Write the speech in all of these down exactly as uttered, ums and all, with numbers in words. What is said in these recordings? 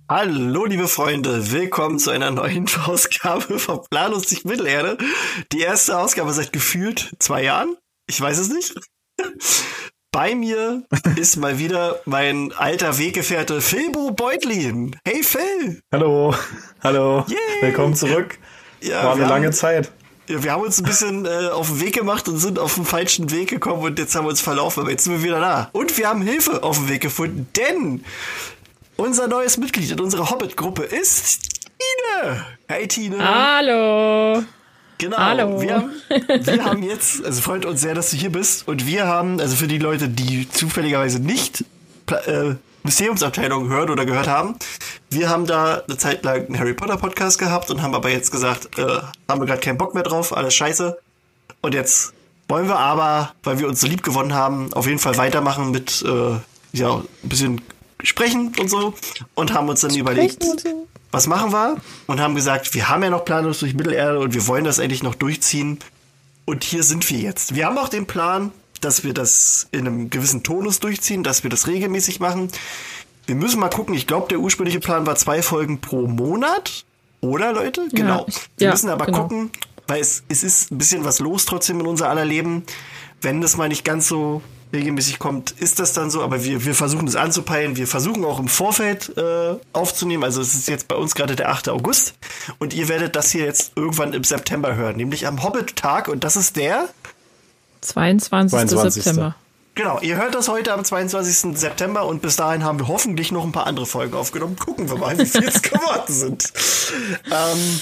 Hallo, liebe Freunde, willkommen zu einer neuen Ausgabe von Planlos durch Mittelerde. Die erste Ausgabe seit gefühlt zwei Jahren. Ich weiß es nicht. Bei mir ist mal wieder mein alter Weggefährte Philbo Beutlin. Hey Phil! Hallo, hallo, Yay. Willkommen zurück. Ja, War eine lange haben, Zeit. Ja, wir haben uns ein bisschen äh, auf den Weg gemacht und sind auf den falschen Weg gekommen und jetzt haben wir uns verlaufen, aber jetzt sind wir wieder da. Und wir haben Hilfe auf dem Weg gefunden, denn unser neues Mitglied in unserer Hobbit-Gruppe ist Tine. Hey Tine. Hallo. Genau. Hallo. Wir haben, wir haben jetzt, also freut uns sehr, dass du hier bist. Und wir haben, also für die Leute, die zufälligerweise nicht äh, Museumsabteilung hören oder gehört haben, wir haben da eine Zeit lang einen Harry Potter Podcast gehabt und haben aber jetzt gesagt, äh, haben wir gerade keinen Bock mehr drauf, alles scheiße. Und jetzt wollen wir aber, weil wir uns so lieb gewonnen haben, auf jeden Fall weitermachen mit äh, ja, ein bisschen sprechen und so und haben uns dann sprechen überlegt, so. Was machen wir? Und haben gesagt, wir haben ja noch Planlos durch Mittelerde und wir wollen das endlich noch durchziehen. Und hier sind wir jetzt. Wir haben auch den Plan, dass wir das in einem gewissen Tonus durchziehen, dass wir das regelmäßig machen. Wir müssen mal gucken. Ich glaube, der ursprüngliche Plan war zwei Folgen pro Monat. Oder, Leute? Ja, genau. Wir ja, müssen aber genau. gucken, weil es, es ist ein bisschen was los trotzdem in unser aller Leben. Wenn das mal nicht ganz so regelmäßig kommt, ist das dann so, aber wir, wir versuchen das anzupeilen. Wir versuchen auch im Vorfeld äh, aufzunehmen. Also es ist jetzt bei uns gerade der achte August und ihr werdet das hier jetzt irgendwann im September hören, nämlich am Hobbit-Tag und das ist der zweiundzwanzigsten September. Genau, ihr hört das heute am zweiundzwanzigsten September und bis dahin haben wir hoffentlich noch ein paar andere Folgen aufgenommen. Gucken wir mal, wie viel es geworden sind. Ähm,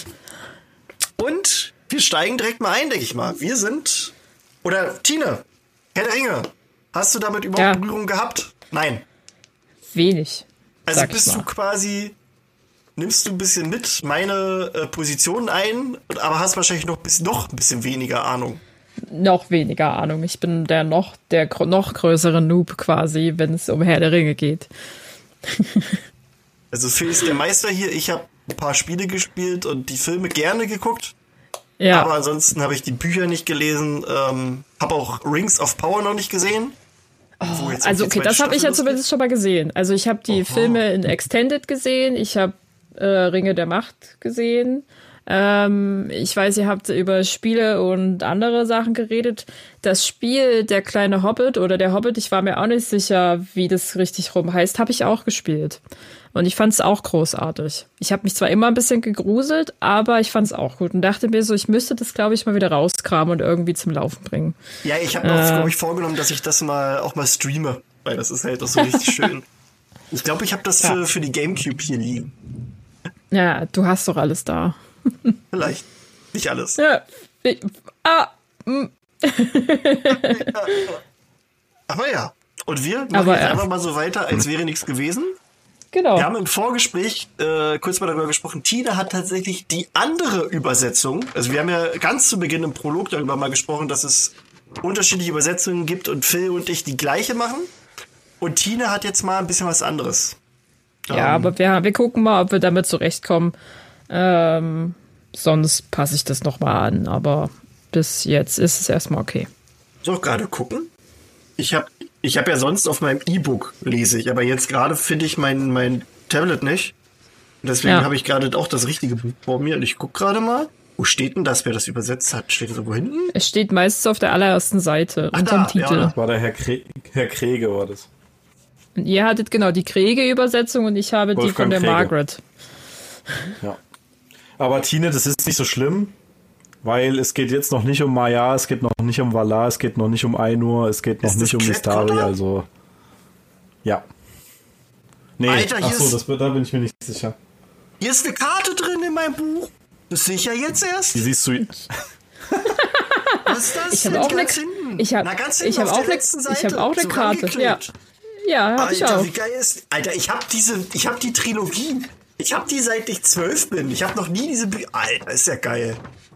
und wir steigen direkt mal ein, denke ich mal. Wir sind, oder Tine, Herr der Ringe, hast du damit überhaupt ja. Berührung gehabt? Nein. Wenig. Also bist du quasi, nimmst du ein bisschen mit meine äh, Positionen ein, aber hast wahrscheinlich noch, bis, noch ein bisschen weniger Ahnung. Noch weniger Ahnung. Ich bin der noch, der noch größere Noob quasi, wenn es um Herr der Ringe geht. Also Phil ist der Meister hier. Ich habe ein paar Spiele gespielt und die Filme gerne geguckt. Ja. Aber ansonsten habe ich die Bücher nicht gelesen. Ähm, habe auch Rings of Power noch nicht gesehen. Oh, also okay, das habe ich ja zumindest schon mal gesehen. Also ich habe die Oha. Filme in Extended gesehen. Ich habe äh, Ringe der Macht gesehen. Ähm, ich weiß, ihr habt über Spiele und andere Sachen geredet. Das Spiel Der kleine Hobbit oder Der Hobbit, ich war mir auch nicht sicher, wie das richtig rum heißt, habe ich auch gespielt. Und ich fand es auch großartig. Ich habe mich zwar immer ein bisschen gegruselt, aber ich fand es auch gut und dachte mir so, ich müsste das, glaube ich, mal wieder rauskramen und irgendwie zum Laufen bringen. Ja, ich habe mir äh, glaube ich, vorgenommen, dass ich das mal auch mal streame, weil das ist halt auch so richtig schön. Ich glaube, ich habe das für, ja. für die Gamecube hier liegen. Ja, du hast doch alles da. Vielleicht. Nicht alles. Ja. Ich, ah, mm. Aber ja. Und wir machen Aber jetzt ja. einfach mal so weiter, als wäre nichts gewesen. Genau. Wir haben im Vorgespräch äh, kurz mal darüber gesprochen, Tine hat tatsächlich die andere Übersetzung. Also wir haben ja ganz zu Beginn im Prolog darüber mal gesprochen, dass es unterschiedliche Übersetzungen gibt und Phil und ich die gleiche machen. Und Tine hat jetzt mal ein bisschen was anderes. Ja, ähm, aber wir, wir gucken mal, ob wir damit zurechtkommen. Ähm, sonst passe ich das nochmal an. Aber bis jetzt ist es erstmal okay. Soll ich gerade gucken? Ich habe ich hab ja sonst auf meinem E-Book lese ich, aber jetzt gerade finde ich mein, mein Tablet nicht. Deswegen ja. habe ich gerade auch das richtige Buch vor mir und ich gucke gerade mal. Wo steht denn das, wer das übersetzt hat? Steht das irgendwo hinten? Es steht meistens auf der allerersten Seite, Ach, unterm da, Titel. Ja, das war der Herr, Kre- Herr Krege, war das. Und ihr hattet genau die Krege-Übersetzung und ich habe Wolfgang die von der Krege. Margaret. Ja. Aber Tine, das ist nicht so schlimm, weil es geht jetzt noch nicht um Maya, es geht noch nicht um Valar, es geht noch nicht um Ainur, es geht noch ist nicht um Mistari, also ja. Nee, Alter, ach hier so, ist, das, da bin ich mir nicht sicher. Hier ist eine Karte drin in meinem Buch. Das sehe ich ja jetzt erst. Die siehst du. Was ist das? Ich habe auch eine ich hab, ich hab auch eine ich habe auch eine so Karte. Ja. Ja, habe ich auch. Wie geil ist, Alter, ich habe diese ich habe die Trilogie. Ich habe die seit ich zwölf bin. Ich habe noch nie diese Bü- Alter, ist ja geil.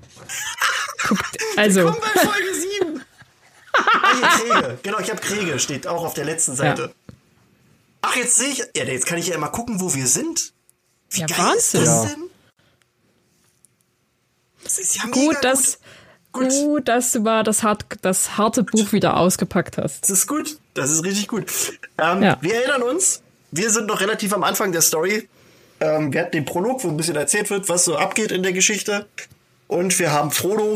Also. Willkommen bei Folge sieben. Ah, hier Kriege. Genau, ich habe Kriege, steht auch auf der letzten Seite. Ja. Ach, jetzt sehe ich, ja, jetzt kann ich ja mal gucken, wo wir sind. Wie ja, geil Wahnsinn. ist das Ja. denn? Das ist ja Gut, mega dass, gut. gut, dass du mal das, hart, das harte Buch wieder ausgepackt hast. Das ist gut. Das ist richtig gut. Ähm, Ja. Wir erinnern uns, wir sind noch relativ am Anfang der Story. Ähm, wir hatten den Prolog, wo ein bisschen erzählt wird, was so abgeht in der Geschichte. Und wir haben Frodo,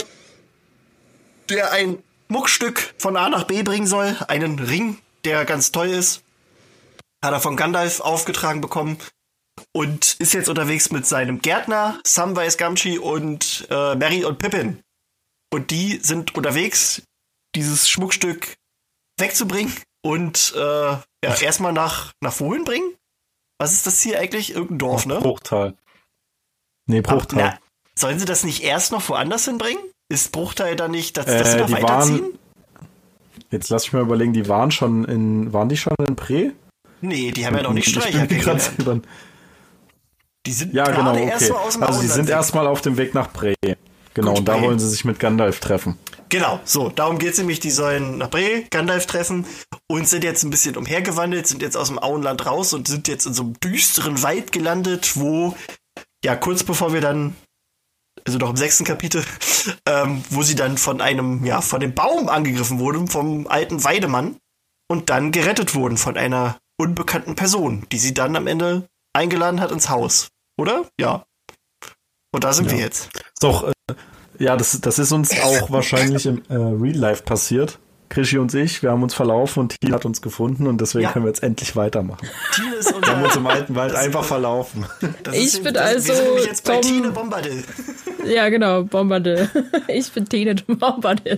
der ein Muckstück von A nach B bringen soll. Einen Ring, der ganz toll ist. Hat er von Gandalf aufgetragen bekommen. Und ist jetzt unterwegs mit seinem Gärtner, Samwise Gamgee und äh, Merry und Pippin. Und die sind unterwegs, dieses Schmuckstück wegzubringen und äh, ja, erstmal nach, nach wohin bringen? Was ist das hier eigentlich? Irgendein Dorf, ne? Bruchtal. Nee, Bruchtal. Aber, na, sollen sie das nicht erst noch woanders hinbringen? Ist Bruchtal dann nicht, dass, äh, dass sie noch die weiterziehen? Waren, jetzt lass ich mal überlegen, die waren schon in, waren die schon in Pre? Nee, die haben ja noch nicht Streicher kennengelernt. Die sind ja, genau, okay. erst mal aus dem Also sie sind erstmal auf dem Weg nach Bre. Genau, Gut, und da Bre. wollen sie sich mit Gandalf treffen. Genau, so, darum geht's nämlich, die sollen nach Bre, Gandalf treffen und sind jetzt ein bisschen umhergewandelt, sind jetzt aus dem Auenland raus und sind jetzt in so einem düsteren Wald gelandet, wo, ja, kurz bevor wir dann, also noch im sechsten Kapitel, ähm, wo sie dann von einem, ja, von dem Baum angegriffen wurden, vom alten Weidemann und dann gerettet wurden von einer unbekannten Person, die sie dann am Ende eingeladen hat ins Haus. Oder? Ja. Und da sind ja. wir jetzt. Doch, äh, ja, das, das ist uns auch wahrscheinlich im äh, Real Life passiert. Krischi und ich, wir haben uns verlaufen und Thiel hat uns gefunden und deswegen ja. können wir jetzt endlich weitermachen. Thiel ist unser, wir haben uns im alten Wald einfach ist, verlaufen. Ich ist, bin das, also wir sind nämlich jetzt bei Tom, Tine Bombadil. Ja, genau, Bombadil. Ich bin Tine Bombadil.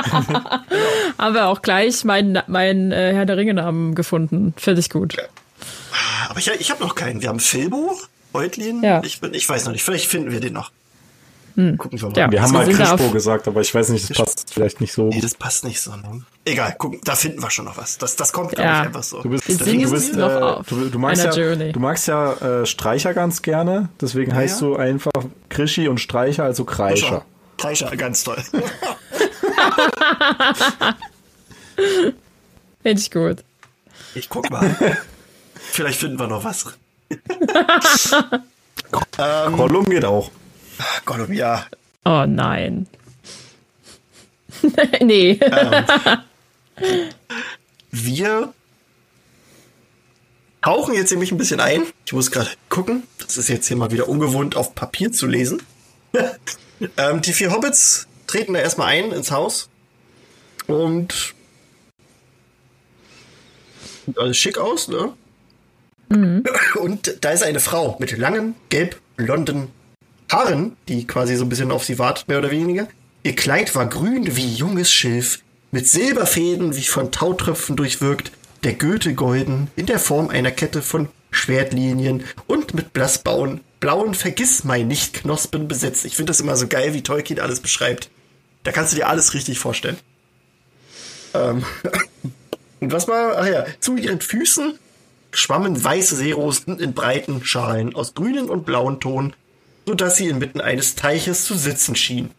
Haben wir auch gleich meinen mein, äh, Herr der Ringe-Namen gefunden. Finde ich gut. Ja. Aber ich, ich habe noch keinen. Wir haben Filbo, Eutlin. Ja. Ich, bin, ich weiß noch nicht. Vielleicht finden wir den noch. Hm. Gucken wir mal. Ja, wir haben mal Krischbo gesagt, aber ich weiß nicht, das passt vielleicht nicht so. Nee, das passt nicht so. Ne? Egal, gucken, da finden wir schon noch was. Das, das kommt, glaube ja. ich, einfach so. Du bist, wir sind du bist, noch äh, auf du, du magst ja, Journey. Du magst ja äh, Streicher ganz gerne, deswegen ja, heißt ja. du einfach Krischi und Streicher, also Kreischer. Kreischer, ganz toll. Finde ich gut. Ich guck mal. Vielleicht finden wir noch was. ähm, Gollum geht auch. Gollum, ja. Oh nein. Nee. Ähm, wir tauchen jetzt nämlich ein bisschen ein. Ich muss gerade gucken. Das ist jetzt hier mal wieder ungewohnt auf Papier zu lesen. ähm, die vier Hobbits treten da erstmal ein ins Haus. Und sieht alles schick aus, ne? Mhm. Und da ist eine Frau mit langen, gelb-blonden Haaren, die quasi so ein bisschen auf sie wartet, mehr oder weniger. Ihr Kleid war grün wie junges Schilf, mit Silberfäden wie von Tautröpfen durchwirkt, der Gürtel golden, in der Form einer Kette von Schwertlinien und mit blassblauen, blauen Vergissmeinnicht-Knospen besetzt. Ich finde das immer so geil, wie Tolkien alles beschreibt. Da kannst du dir alles richtig vorstellen. Ähm. Und was war, ach ja, zu ihren Füßen schwammen weiße Seerosen in breiten Schalen aus grünen und blauen Ton, sodass sie inmitten eines Teiches zu sitzen schien.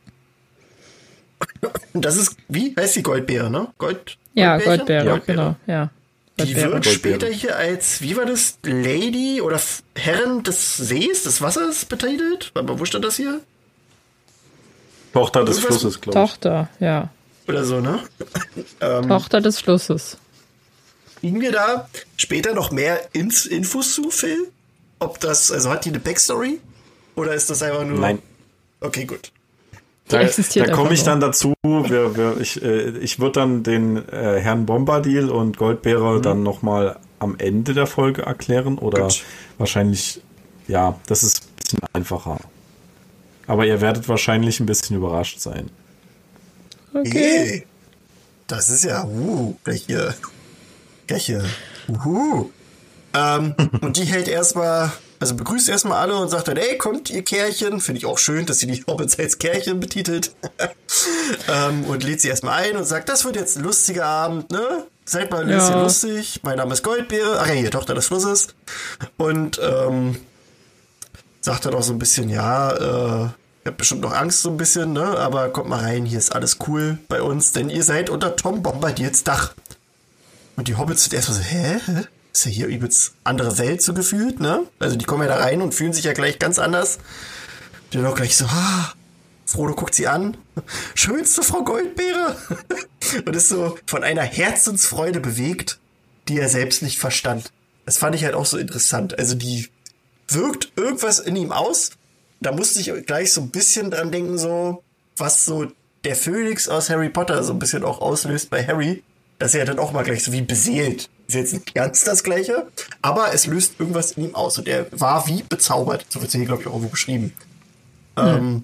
Das ist, wie heißt die Goldbeere, ne? Gold, ja, Goldbeere, ja, genau, ja. Die Goldbeere. wird später hier als, wie war das, Lady oder Herrin des Sees, des Wassers betitelt? Aber wo stand das hier? Tochter des Irgendwas? Flusses, glaube ich. Tochter, ja. Oder so, ne? ähm, Tochter des Flusses. Kriegen wir da später noch mehr Inf- Infos zu, Phil? Ob das, also hat die eine Backstory? Oder ist das einfach nur... Nein. Okay, gut. Da, da komme ich dann dazu. Wir, wir, ich äh, ich würde dann den äh, Herrn Bombadil und Goldbeere mhm. dann nochmal am Ende der Folge erklären. Oder gut. Wahrscheinlich, ja, das ist ein bisschen einfacher. Aber ihr werdet wahrscheinlich ein bisschen überrascht sein. Okay. Hey, das ist ja, uh, gleich hier... Gäche. Uhu. Ähm, und die hält erstmal, also begrüßt erstmal alle und sagt dann, ey, kommt ihr Kerlchen. Finde ich auch schön, dass sie die Hobbits als Kerlchen betitelt. ähm, und lädt sie erstmal ein und sagt, das wird jetzt ein lustiger Abend, ne? Seid mal ein bisschen ja. lustig. Mein Name ist Goldbeere. Ach ja, hier, Tochter des Flusses. Und ähm, sagt dann auch so ein bisschen, ja, äh, ihr habt bestimmt noch Angst so ein bisschen, ne? Aber kommt mal rein, hier ist alles cool bei uns, denn ihr seid unter Tom Bombadils Dach. Und die Hobbits sind erstmal so, hä? Ist ja hier übelst andere Welt so gefühlt, ne? Also die kommen ja da rein und fühlen sich ja gleich ganz anders. Die dann auch gleich so, ah, Frodo guckt sie an. Schönste Frau Goldbeere. Und ist so von einer Herzensfreude bewegt, die er selbst nicht verstand. Das fand ich halt auch so interessant. Also die wirkt irgendwas in ihm aus. Da musste ich gleich so ein bisschen dran denken, so, was so der Phönix aus Harry Potter so ein bisschen auch auslöst bei Harry, dass er dann auch mal gleich so wie beseelt. Ist jetzt nicht ganz das Gleiche, aber es löst irgendwas in ihm aus und er war wie bezaubert. So wird es hier, glaube ich, auch irgendwo beschrieben. Hm. Ähm,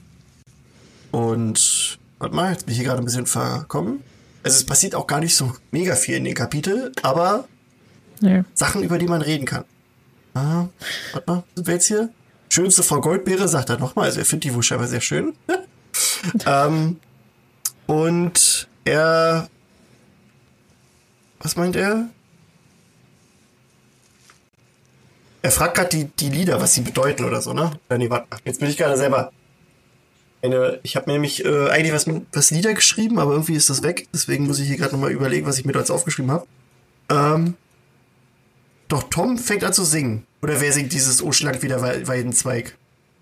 und, warte mal, jetzt bin ich hier gerade ein bisschen verkommen. Also es passiert auch gar nicht so mega viel in den Kapitel, aber ja. Sachen, über die man reden kann. Ah, warte mal, sind wir jetzt hier? Schönste Frau Goldbeere, sagt er nochmal, also er findet die wohl scheinbar sehr schön. ähm, und er, was meint er? Er fragt gerade die, die Lieder, was sie bedeuten oder so, ne? Nee, warte, jetzt bin ich gerade selber. Eine, ich habe nämlich äh, eigentlich was, was Lieder geschrieben, aber irgendwie ist das weg. Deswegen muss ich hier gerade nochmal überlegen, was ich mir da jetzt aufgeschrieben habe. Ähm, doch Tom fängt an zu singen. Oder wer singt dieses O schlank wie der Weidenzweig?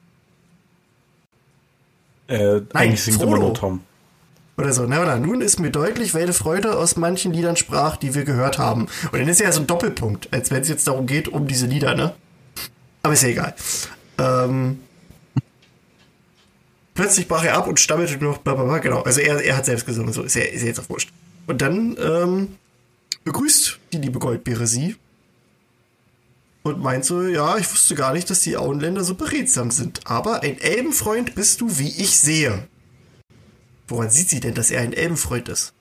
Äh, Nein, eigentlich singt Frodo. Immer nur Tom. Oder so. Na, oder? Nun ist mir deutlich, welche Freude aus manchen Liedern sprach, die wir gehört haben. Und dann ist ja so ein Doppelpunkt, als wenn es jetzt darum geht, um diese Lieder, ne? Aber ist ja egal. Ähm, plötzlich brach er ab und stammelte nur noch blablabla. Genau, also er, er hat selbst gesungen, so ist ja, ist ja jetzt auch wurscht. Und dann ähm, begrüßt die liebe Goldbeere sie und meint so, ja, ich wusste gar nicht, dass die Auenländer so beredsam sind. Aber ein Elbenfreund bist du, wie ich sehe. Woran sieht sie denn, dass er ein Elbenfreund ist?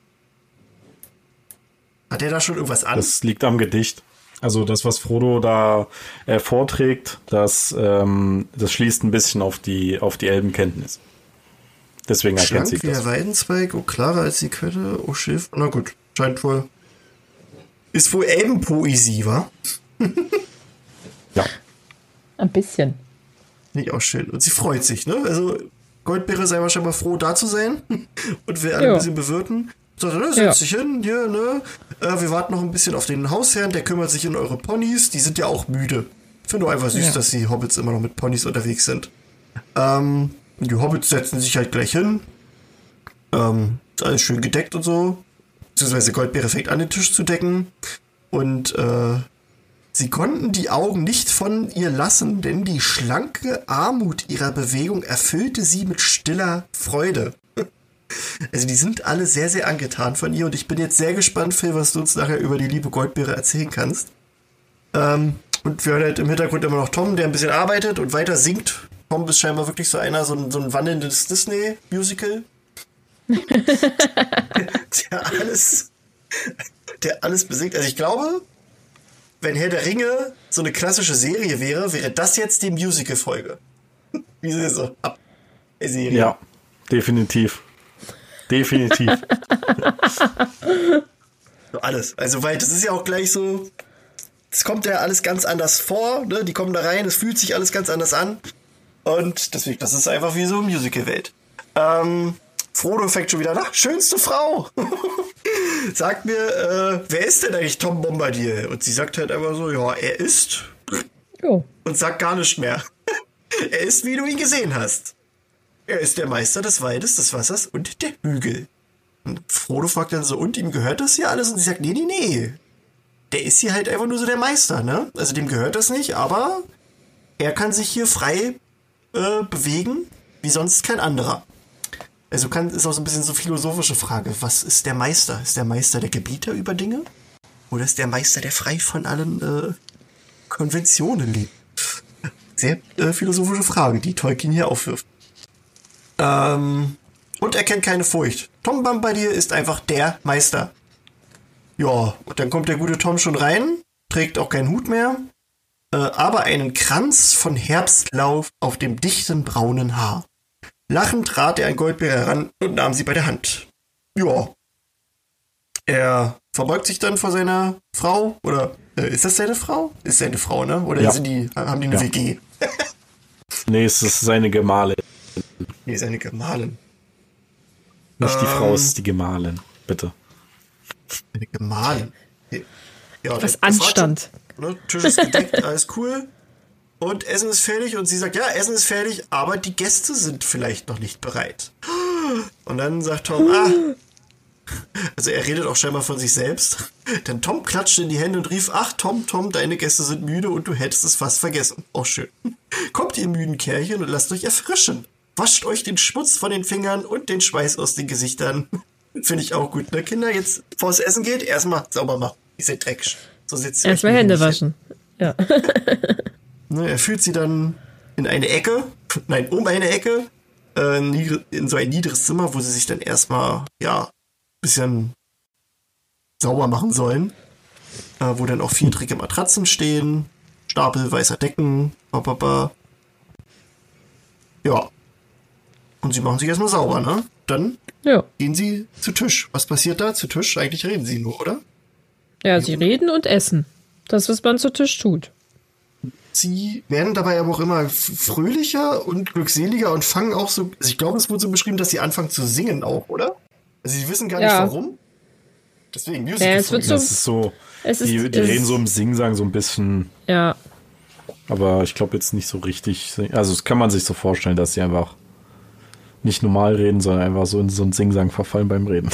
Hat er da schon irgendwas an? Das liegt am Gedicht. Also das, was Frodo da äh, vorträgt, das, ähm, das schließt ein bisschen auf die, auf die Elbenkenntnis. Deswegen erkennt sie das. Schlank wie der Weidenzweig, oh klarer als die Quelle, oh Schiff. Na gut, scheint wohl. Ist wohl Elbenpoesie, wa? Ja. Ein bisschen. Nicht auch schön. Und sie freut sich, ne? Also Goldbeere sei wahrscheinlich froh, da zu sein und will alle jo. ein bisschen bewirten. Sagt er, ne, setz dich ja. hin, hier, ne? Äh, wir warten noch ein bisschen auf den Hausherrn, der kümmert sich um eure Ponys, die sind ja auch müde. Ich finde nur einfach süß, ja. dass die Hobbits immer noch mit Ponys unterwegs sind. Ähm, die Hobbits setzen sich halt gleich hin. Ähm, ist alles schön gedeckt und so. Beziehungsweise Goldbeere fängt an, den Tisch zu decken. Und, äh, sie konnten die Augen nicht von ihr lassen, denn die schlanke Armut ihrer Bewegung erfüllte sie mit stiller Freude. Also die sind alle sehr, sehr angetan von ihr und ich bin jetzt sehr gespannt, Phil, was du uns nachher über die liebe Goldbeere erzählen kannst. Ähm, und wir hören halt im Hintergrund immer noch Tom, der ein bisschen arbeitet und weiter singt. Tom ist scheinbar wirklich so einer, so ein, so ein wandelndes Disney-Musical. der alles, der alles besingt. Also ich glaube, wenn Herr der Ringe so eine klassische Serie wäre, wäre das jetzt die Musical-Folge. Wie sie so ab Serie. Ja, definitiv. Definitiv. So alles. Also, weil das ist ja auch gleich so, es kommt ja alles ganz anders vor, ne? Die kommen da rein, es fühlt sich alles ganz anders an. Und deswegen, das ist einfach wie so eine Musical-Welt. Ähm, Frodo fängt schon wieder nach. Schönste Frau! Sagt mir, äh, wer ist denn eigentlich Tom Bombadil? Und sie sagt halt einfach so, ja, er ist. Oh. Und sagt gar nichts mehr. Er ist, wie du ihn gesehen hast. Er ist der Meister des Waldes, des Wassers und der Hügel. Und Frodo fragt dann so, und ihm gehört das hier alles? Und sie sagt, nee, nee, nee. Der ist hier halt einfach nur so der Meister, ne? Also dem gehört das nicht, aber er kann sich hier frei äh, bewegen, wie sonst kein anderer. Also kann, ist auch so ein bisschen so eine philosophische Frage. Was ist der Meister? Ist der Meister der Gebieter über Dinge? Oder ist der Meister, der frei von allen äh, Konventionen lebt? Sehr äh, philosophische Frage, die Tolkien hier aufwirft. Ähm, und er kennt keine Furcht. Tom Bombadil ist einfach der Meister. Ja, und dann kommt der gute Tom schon rein, trägt auch keinen Hut mehr, äh, aber einen Kranz von Herbstlaub auf dem dichten braunen Haar. Lachend trat er an Goldbeere heran und nahm sie bei der Hand. Ja. Er verbeugt sich dann vor seiner Frau, oder äh, ist das seine Frau? Ist seine Frau, ne? Oder ja. sind die, haben die eine ja. W G? Nee, es ist seine Gemahlin. Nee, seine Gemahlin. Nicht ähm, die Frau, es ist die Gemahlin, bitte. Eine Gemahlin. Ja, was Anstand. Schon, ne? Tisch ist gedeckt, alles cool. Und Essen ist fertig und sie sagt, ja, Essen ist fertig, aber die Gäste sind vielleicht noch nicht bereit. Und dann sagt Tom, ah, Also er redet auch scheinbar von sich selbst. Denn Tom klatschte in die Hände und rief, ach Tom, Tom, deine Gäste sind müde und du hättest es fast vergessen. Auch schön. Kommt ihr müden Kerlchen und lasst euch erfrischen. Wascht euch den Schmutz von den Fingern und den Schweiß aus den Gesichtern. Finde ich auch gut, ne Kinder? Jetzt, bevor es essen geht, erstmal sauber machen. Ihr seid dreckig. So sitzt ihr. Erstmal Hände waschen. Ja. Ne, er führt sie dann in eine Ecke, nein, um eine Ecke, äh, in so ein niederes Zimmer, wo sie sich dann erstmal, ja, ein bisschen sauber machen sollen. Äh, wo dann auch vierträge Matratzen stehen, Stapel weißer Decken, bababa. Ja. Und sie machen sich erstmal sauber, ne? Dann ja. Gehen sie zu Tisch. Was passiert da zu Tisch? Eigentlich reden sie nur, oder? Ja, sie reden und essen. Das, was man zu Tisch tut. Sie werden dabei aber auch immer fröhlicher und glückseliger und fangen auch so, also ich glaube, es wurde so beschrieben, dass sie anfangen zu singen auch, oder? Also sie wissen gar nicht, ja. warum. Deswegen Musical. Ja, es wird so, das ist so, es ist, die, die reden so im Singsang so ein bisschen. Ja. Aber ich glaube jetzt nicht so richtig, also das kann man sich so vorstellen, dass sie einfach nicht normal reden, sondern einfach so in so einen Singsang verfallen beim Reden.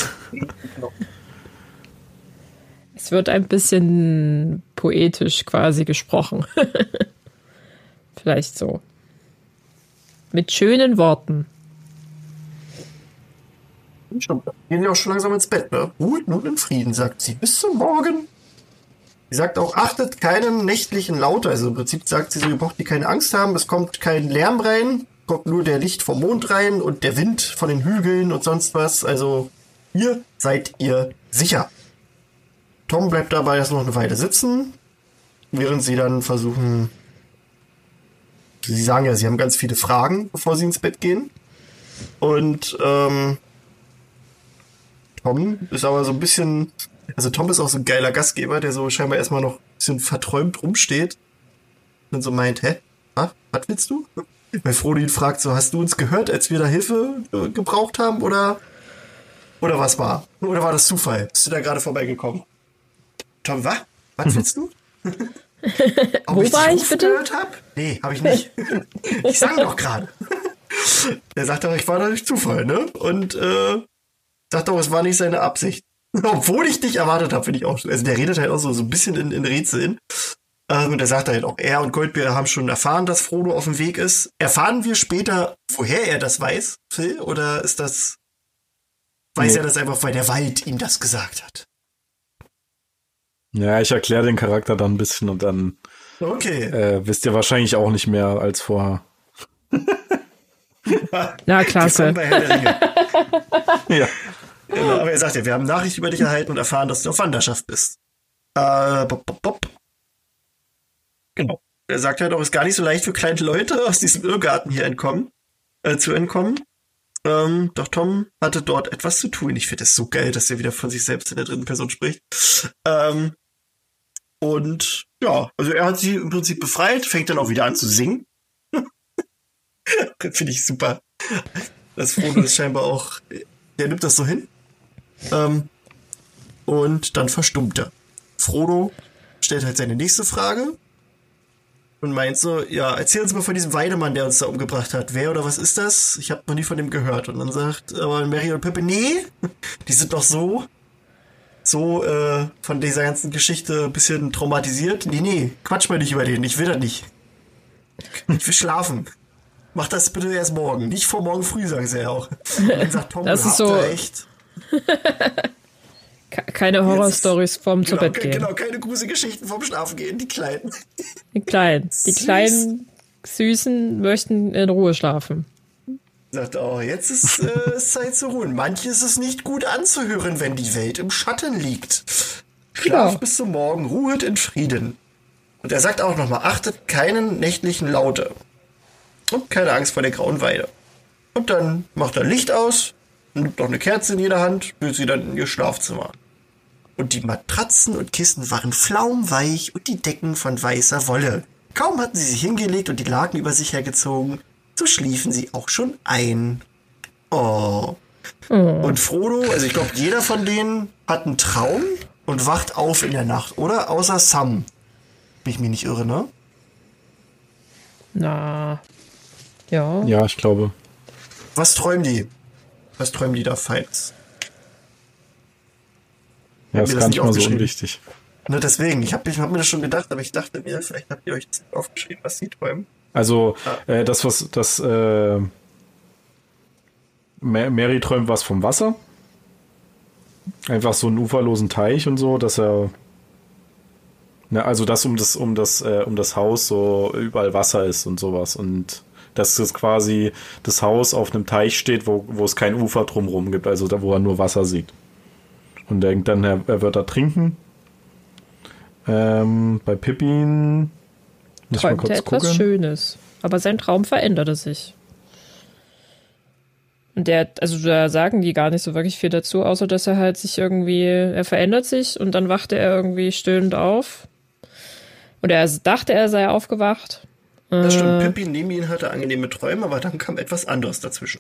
Es wird ein bisschen poetisch quasi gesprochen. Vielleicht so. Mit schönen Worten. Schon, gehen sie auch schon langsam ins Bett, ne? Ruht nun in Frieden, sagt sie. Bis zum Morgen. Sie sagt auch, achtet keinem nächtlichen Laut. Also im Prinzip sagt sie so, ihr braucht die keine Angst haben, es kommt kein Lärm rein. Kommt nur der Licht vom Mond rein und der Wind von den Hügeln und sonst was. Also, hier seid ihr sicher. Tom bleibt dabei erst noch eine Weile sitzen, während sie dann versuchen, sie sagen ja, sie haben ganz viele Fragen, bevor sie ins Bett gehen. Und ähm, Tom ist aber so ein bisschen, also Tom ist auch so ein geiler Gastgeber, der so scheinbar erstmal noch ein bisschen verträumt rumsteht und so meint, hä? Ah, was willst du? Weil Frodo ihn fragt so, hast du uns gehört, als wir da Hilfe äh, gebraucht haben, oder oder was war? Oder war das Zufall? Bist du da gerade vorbeigekommen? Tom, was? Was willst du? Ob Wo ich war ich bitte? Gehört hab? Nee, habe ich nicht. Ich sang doch gerade. Er sagt doch, ich war da durch Zufall, ne? Und äh, sagt doch, es war nicht seine Absicht. Obwohl ich dich erwartet habe, finde ich auch. Also der redet halt auch so, so ein bisschen in, in Rätseln. Und er sagt halt auch, er und Goldbeer haben schon erfahren, dass Frodo auf dem Weg ist. Erfahren wir später, woher er das weiß, Phil? Oder ist das, weiß nee. er das einfach, weil der Wald ihm das gesagt hat? Ja, ich erkläre den Charakter dann ein bisschen und dann okay. äh, wisst ihr wahrscheinlich auch nicht mehr als vorher. Na, klasse. Bei Herr der Ringe. Ja. Genau, aber er sagt ja, wir haben Nachricht über dich erhalten und erfahren, dass du auf Wanderschaft bist. Äh, bop, bop, bop. Genau. Er sagt halt auch, es ist gar nicht so leicht für kleine Leute aus diesem Irrgarten hier entkommen, äh, zu entkommen. Ähm, doch Tom hatte dort etwas zu tun. Ich finde es so geil, dass er wieder von sich selbst in der dritten Person spricht. Ähm, und ja, also er hat sie im Prinzip befreit, fängt dann auch wieder an zu singen. Finde ich super. Das Frodo ist scheinbar auch, der nimmt das so hin. Ähm, und dann verstummt er. Frodo stellt halt seine nächste Frage. Und meint so, ja, erzähl uns mal von diesem Weidemann, der uns da umgebracht hat. Wer oder was ist das? Ich habe noch nie von dem gehört. Und dann sagt aber Merry und Pippin, nee, die sind doch so, so äh, von dieser ganzen Geschichte ein bisschen traumatisiert. Nee, nee, quatsch mal nicht über den, ich will das nicht. Ich will schlafen. Mach das bitte erst morgen. Nicht vor morgen früh, sagen sie ja auch. Und dann sagt Tom, das ist so recht. Keine Horrorstories vorm genau, zu Bett gehen. Genau, keine Gruselgeschichten vorm Schlafen gehen, die Kleinen. Die Kleinen. Die Süß. Kleinen, Süßen möchten in Ruhe schlafen. Sagt, oh, jetzt ist äh, Zeit zu ruhen. Manches ist nicht gut anzuhören, wenn die Welt im Schatten liegt. Schlaf genau. bis zum Morgen, ruhet in Frieden. Und er sagt auch nochmal, achtet keinen nächtlichen Laute. Und keine Angst vor der grauen Weide. Und dann macht er Licht aus, nimmt noch eine Kerze in jeder Hand, führt sie dann in ihr Schlafzimmer. Und die Matratzen und Kissen waren flaumweich und die Decken von weißer Wolle. Kaum hatten sie sich hingelegt und die Laken über sich hergezogen, so schliefen sie auch schon ein. Oh. oh. Und Frodo, also ich glaube, jeder von denen hat einen Traum und wacht auf in der Nacht, oder? Außer Sam. Bin ich mich nicht irre, ne? Na, ja. Ja, ich glaube. Was träumen die? Was träumen die da Feins? Ja, das ist gar nicht mal so unwichtig. Ne, deswegen, ich habe hab mir das schon gedacht, aber ich dachte mir, vielleicht habt ihr euch das aufgeschrieben, was sie träumen. Also, ah. äh, das, was, das, äh, Mary träumt was vom Wasser. Einfach so einen uferlosen Teich und so, dass er, ne, also das um das, um das, äh, um das Haus so überall Wasser ist und sowas und dass es quasi das Haus auf einem Teich steht, wo, wo es kein Ufer drumherum gibt, also da, wo er nur Wasser sieht. Und er denkt dann, er, er wird da trinken. Ähm, bei Pippin muss ich mal kurz etwas gucken. Schönes, aber sein Traum veränderte sich. Und der, also da sagen die gar nicht so wirklich viel dazu, außer dass er halt sich irgendwie, er verändert sich und dann wachte er irgendwie stöhnend auf. Und er dachte, er sei aufgewacht. Das stimmt, äh, Pippin neben ihn hatte angenehme Träume, aber dann kam etwas anderes dazwischen.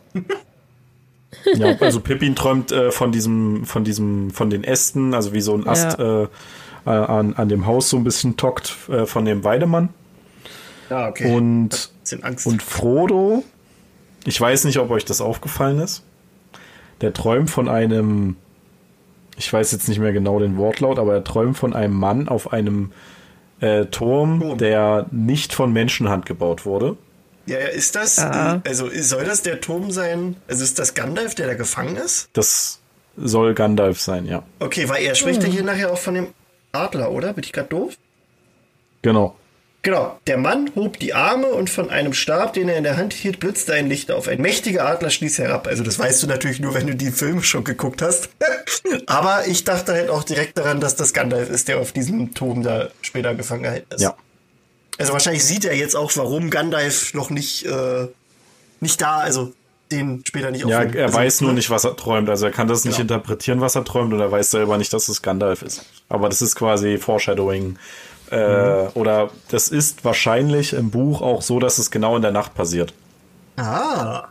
Ja, also Pippin träumt äh, von diesem, von diesem, von den Ästen, also wie so ein Ast ja. äh, an, an dem Haus so ein bisschen tockt äh, von dem Weidemann. Ja, okay. Und, und Frodo, ich weiß nicht, ob euch das aufgefallen ist, der träumt von einem, ich weiß jetzt nicht mehr genau den Wortlaut, aber er träumt von einem Mann auf einem äh, Turm, Turm, der nicht von Menschenhand gebaut wurde. Ja, ja, ist das, ah. also soll das der Turm sein, also ist das Gandalf, der da gefangen ist? Das soll Gandalf sein, ja. Okay, weil er spricht ja hm. hier nachher auch von dem Adler, oder? Bin ich gerade doof? Genau. Genau, der Mann hob die Arme und von einem Stab, den er in der Hand hielt, blitzte ein Licht auf. Ein mächtiger Adler stieß herab. Also das weißt du natürlich nur, wenn du die Filme schon geguckt hast. Aber ich dachte halt auch direkt daran, dass das Gandalf ist, der auf diesem Turm da später gefangen gehalten ist. Ja. Also wahrscheinlich sieht er jetzt auch, warum Gandalf noch nicht, äh, nicht da, also den später nicht Ja, aufnehmen. er also, weiß nur nicht, was er träumt. Also er kann das nicht genau. interpretieren, was er träumt, und er weiß selber nicht, dass es Gandalf ist. Aber das ist quasi Foreshadowing. Äh, mhm. Oder das ist wahrscheinlich im Buch auch so, dass es genau in der Nacht passiert. Ah.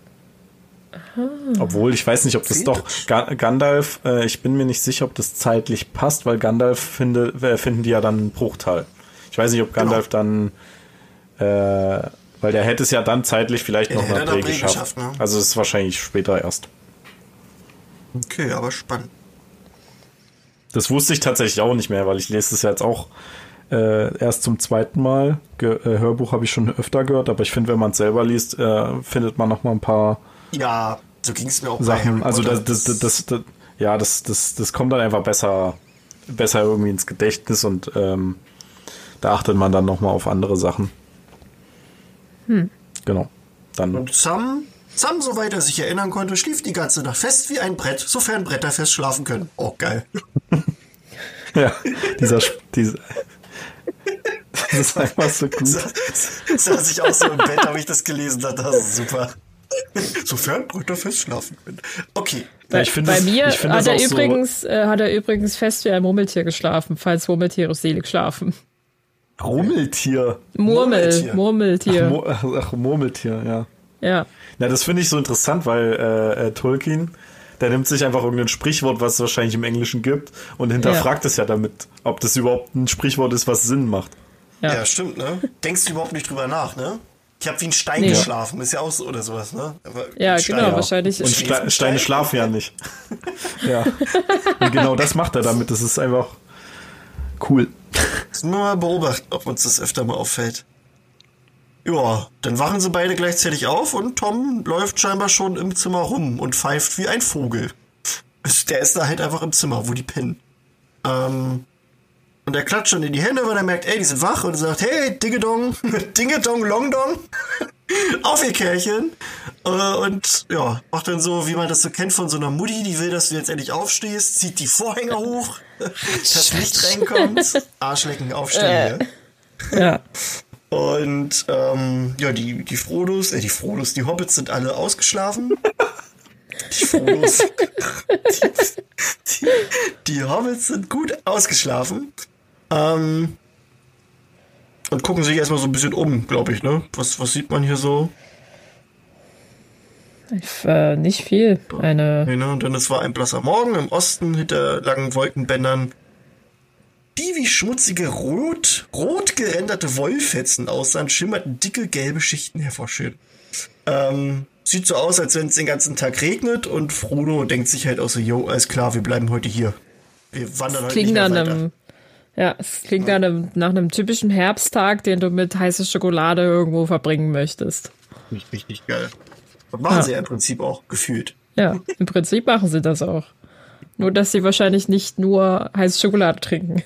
Obwohl, ich weiß nicht, ob das doch Ga- Gandalf, äh, ich bin mir nicht sicher, ob das zeitlich passt, weil Gandalf finde, äh, finden die ja dann Bruchteil. Ich weiß nicht, ob Gandalf genau. dann, äh, weil der hätte es ja dann zeitlich vielleicht ja, noch nach Bree geschafft. geschafft ne? Also es ist wahrscheinlich später erst. Okay, aber spannend. Das wusste ich tatsächlich auch nicht mehr, weil ich lese das ja jetzt auch Äh, erst zum zweiten Mal. Ge- äh, Hörbuch habe ich schon öfter gehört, aber ich finde, wenn man es selber liest, äh, findet man noch mal ein paar ja, so ging es mir auch Sachen. bei also das, das, das, das, das, ja, das, das, das kommt dann einfach besser, besser irgendwie ins Gedächtnis und ähm, da achtet man dann noch mal auf andere Sachen. Hm. Genau. Dann. Und Sam, Sam, soweit er sich erinnern konnte, schlief die ganze Nacht fest wie ein Brett, sofern Bretter fest schlafen können. Oh, geil. Ja, dieser, dieser das ist einfach so gut. Das saß ich auch so im Bett, habe ich das gelesen, das ist super. Sofern Brüder fest schlafen können. Okay. Bei, ich find bei das, mir ich find hat, das er auch übrigens, so äh, hat er übrigens fest wie ein Murmeltier geschlafen, falls Murmeltiere selig schlafen. Rumeltier? Murmel, Murmeltier. Ach, Mur- ach, Murmeltier, ja. Ja. Na, das finde ich so interessant, weil äh, äh, Tolkien, der nimmt sich einfach irgendein Sprichwort, was es wahrscheinlich im Englischen gibt, und hinterfragt ja. es ja damit, ob das überhaupt ein Sprichwort ist, was Sinn macht. Ja, ja stimmt, ne? Denkst du überhaupt nicht drüber nach, ne? Ich habe wie ein Stein nee. geschlafen, ist ja auch so oder sowas, ne? Aber ja, Stein, genau, ja. wahrscheinlich. Und Ste- Steine Stein. schlafen ja nicht. Ja. Und genau das macht er damit, das ist einfach cool. Müssen wir mal beobachten, ob uns das öfter mal auffällt. Ja, dann wachen sie beide gleichzeitig auf und Tom läuft scheinbar schon im Zimmer rum und pfeift wie ein Vogel. Der ist da halt einfach im Zimmer, wo die pennen. Ähm, und er klatscht schon in die Hände, weil er merkt, ey, die sind wach, und er sagt, hey, Dingedong, Dingedong, Longdong, auf ihr Kerlchen. Äh, und ja, macht dann so, wie man das so kennt von so einer Mutti, die will, dass du jetzt endlich aufstehst, zieht die Vorhänge hoch, dass Licht reinkommt. Arschlecken, aufstehen hier. Ja. Und ähm, ja, die, die Frodos, äh, die Frodos, die Hobbits sind alle ausgeschlafen. Die Frodos. die, die, die Hobbits sind gut ausgeschlafen. Ähm, und gucken sich erstmal so ein bisschen um, glaube ich, ne? Was, was sieht man hier so? Ich, äh, nicht viel. Eine. Ja, ne? Und dann es war ein blasser Morgen im Osten hinter langen Wolkenbändern. Die wie schmutzige rot, rot gerenderte Wollfetzen aussahen, schimmerten dicke gelbe Schichten hervor. Schön. Ähm, sieht so aus, als wenn es den ganzen Tag regnet, und Frodo denkt sich halt auch so, yo, alles klar, wir bleiben heute hier. wir wandern das heute nicht mehr weiter. Einem, ja, es klingt ja. nach, einem, nach einem typischen Herbsttag, den du mit heißer Schokolade irgendwo verbringen möchtest. Richtig, richtig geil. Das machen ja. sie ja im Prinzip auch, gefühlt. Ja, im Prinzip machen sie das auch. Nur, dass sie wahrscheinlich nicht nur heiße Schokolade trinken.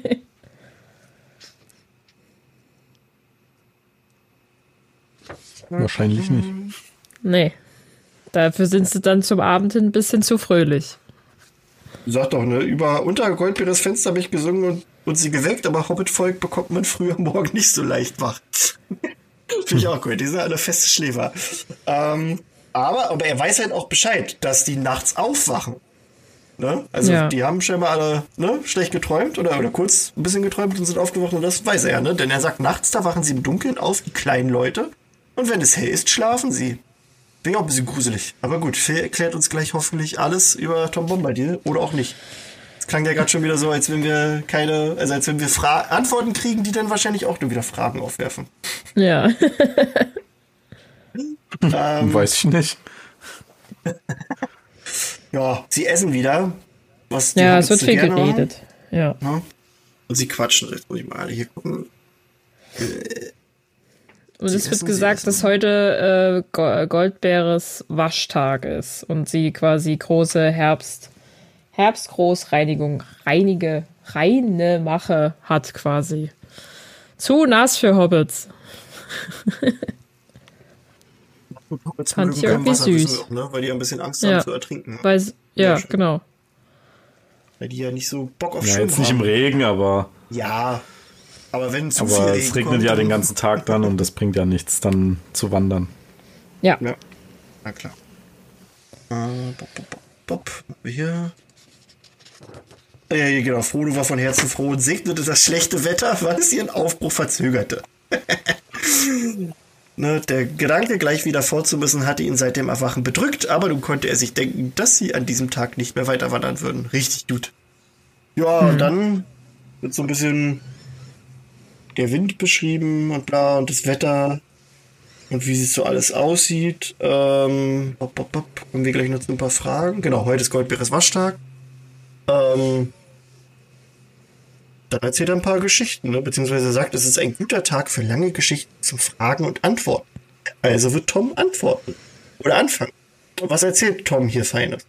Wahrscheinlich nicht. Nee. Dafür sind sie dann zum Abend hin ein bisschen zu fröhlich. Sag doch, ne? Über unter Goldbeeres Fenster habe ich gesungen und, und sie geweckt, aber Hobbit-Volk bekommt man früh am Morgen nicht so leicht wach. Finde ich auch gut. Die sind alle feste Schläfer. Ähm, aber, aber er weiß halt auch Bescheid, dass die nachts aufwachen. Ne? Also ja. die haben scheinbar alle ne, schlecht geträumt oder, oder kurz ein bisschen geträumt und sind aufgewacht und das weiß er, ne? Denn er sagt, nachts, da wachen sie im Dunkeln auf, die kleinen Leute. Und wenn es hell ist, schlafen sie. Bin auch ein bisschen gruselig. Aber gut, Phil erklärt uns gleich hoffentlich alles über Tom Bombadil oder auch nicht. Es klang ja gerade schon wieder so, als wenn wir keine, also als wenn wir Fra- Antworten kriegen, die dann wahrscheinlich auch nur wieder Fragen aufwerfen. Ja. ähm, Weiß ich nicht. Ja, sie essen wieder. Was die ja, es wird viel geredet. Ja. ja. Und sie quatschen. Jetzt muss ich mal hier gucken. Und sie es essen, wird gesagt, dass heute äh, Goldbeeres Waschtag ist und sie quasi große Herbst, Herbstgroßreinigung, reinige, reine Mache hat quasi. Zu nass für Hobbits. Hobbits fand ich irgendwie Wasser, süß. Auch, ne? Weil die ein bisschen Angst ja. haben zu ertrinken. Weil, ja, ja genau. Weil die ja nicht so Bock auf ja, Schwimmen jetzt nicht haben. im Regen, aber... Ja, aber wenn zu aber viel Regen es regnet kommt, ja den ganzen Tag dann und das bringt ja nichts, dann zu wandern. Ja. Ja, na klar. Äh, Bob, Bob, Bob, Bob. Hier... Ja, ja, genau. Frodo war von Herzen froh und segnete das schlechte Wetter, weil es ihren Aufbruch verzögerte. Ne, der Gedanke, gleich wieder fortzumüssen, hatte ihn seit dem Erwachen bedrückt, aber nun konnte er sich denken, dass sie an diesem Tag nicht mehr weiter wandern würden. Richtig gut. Ja, mhm. Dann wird so ein bisschen der Wind beschrieben und bla und das Wetter und wie es so alles aussieht. Ähm, bop, bop, bop. Kommen wir gleich noch zu ein paar Fragen. Genau, heute ist Goldbeeres Waschtag. Ähm, Dann erzählt er ein paar Geschichten, ne? Beziehungsweise er sagt, es ist ein guter Tag für lange Geschichten zum Fragen und Antworten. Also wird Tom antworten. Oder anfangen. Was erzählt Tom hier Feines?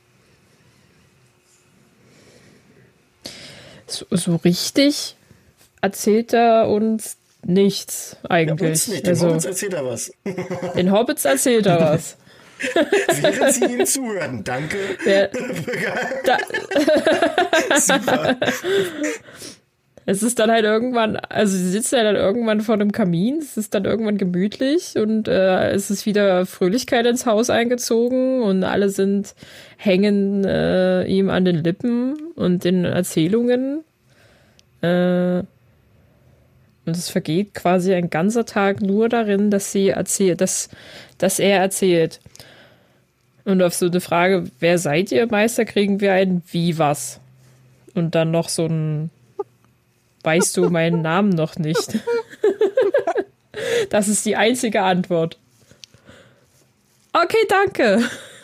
So, so richtig erzählt er uns nichts eigentlich. Ja, uns nicht. Den also, Hobbits erzählt er was. Den Hobbits erzählt er was. Während sie ihm zuhören. Danke. Der, da, Super. Es ist dann halt irgendwann, also sie sitzen ja dann irgendwann vor dem Kamin, es ist dann irgendwann gemütlich und äh, es ist wieder Fröhlichkeit ins Haus eingezogen und alle sind, hängen äh, ihm an den Lippen und den Erzählungen. Äh, und es vergeht quasi ein ganzer Tag nur darin, dass sie erzählt, dass, dass er erzählt. Und auf so eine Frage, wer seid ihr, Meister, kriegen wir ein Wie, was? Und dann noch so ein, weißt du meinen Namen noch nicht? Das ist die einzige Antwort. Okay, danke.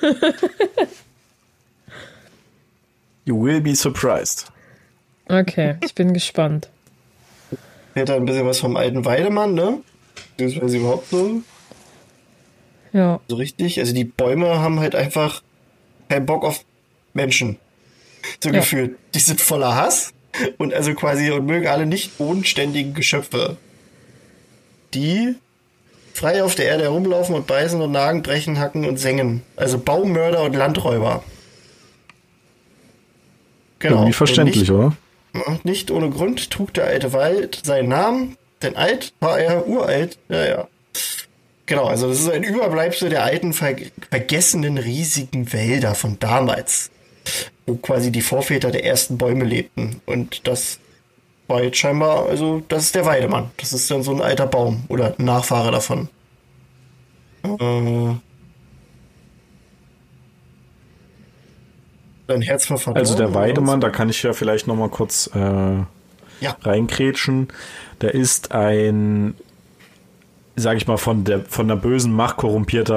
You will be surprised. Okay, ich bin gespannt. Hätte ein bisschen was vom alten Weidemann, ne? Beziehungsweise überhaupt so. Ja. So richtig. Also die Bäume haben halt einfach keinen Bock auf Menschen. So ja. Gefühlt. Die sind voller Hass und also quasi und mögen alle nicht bodenständigen Geschöpfe. Die frei auf der Erde herumlaufen und beißen und nagen, brechen, hacken und sengen. Also Baummörder und Landräuber. Genau. Irgendwie verständlich, und nicht, oder? Und nicht ohne Grund trug der alte Wald seinen Namen, denn alt war er uralt. Ja, ja. Genau, also das ist ein Überbleibsel der alten, ver- vergessenen, riesigen Wälder von damals, wo quasi die Vorväter der ersten Bäume lebten. Und das war jetzt scheinbar, also das ist der Weidemann. Das ist dann so ein alter Baum oder ein Nachfahre davon. Äh, ein Herz verfahren. Also der Weidemann, da kann ich ja vielleicht noch mal kurz äh, ja. reinkrätschen. Der ist ein, sag ich mal, von der von der bösen Macht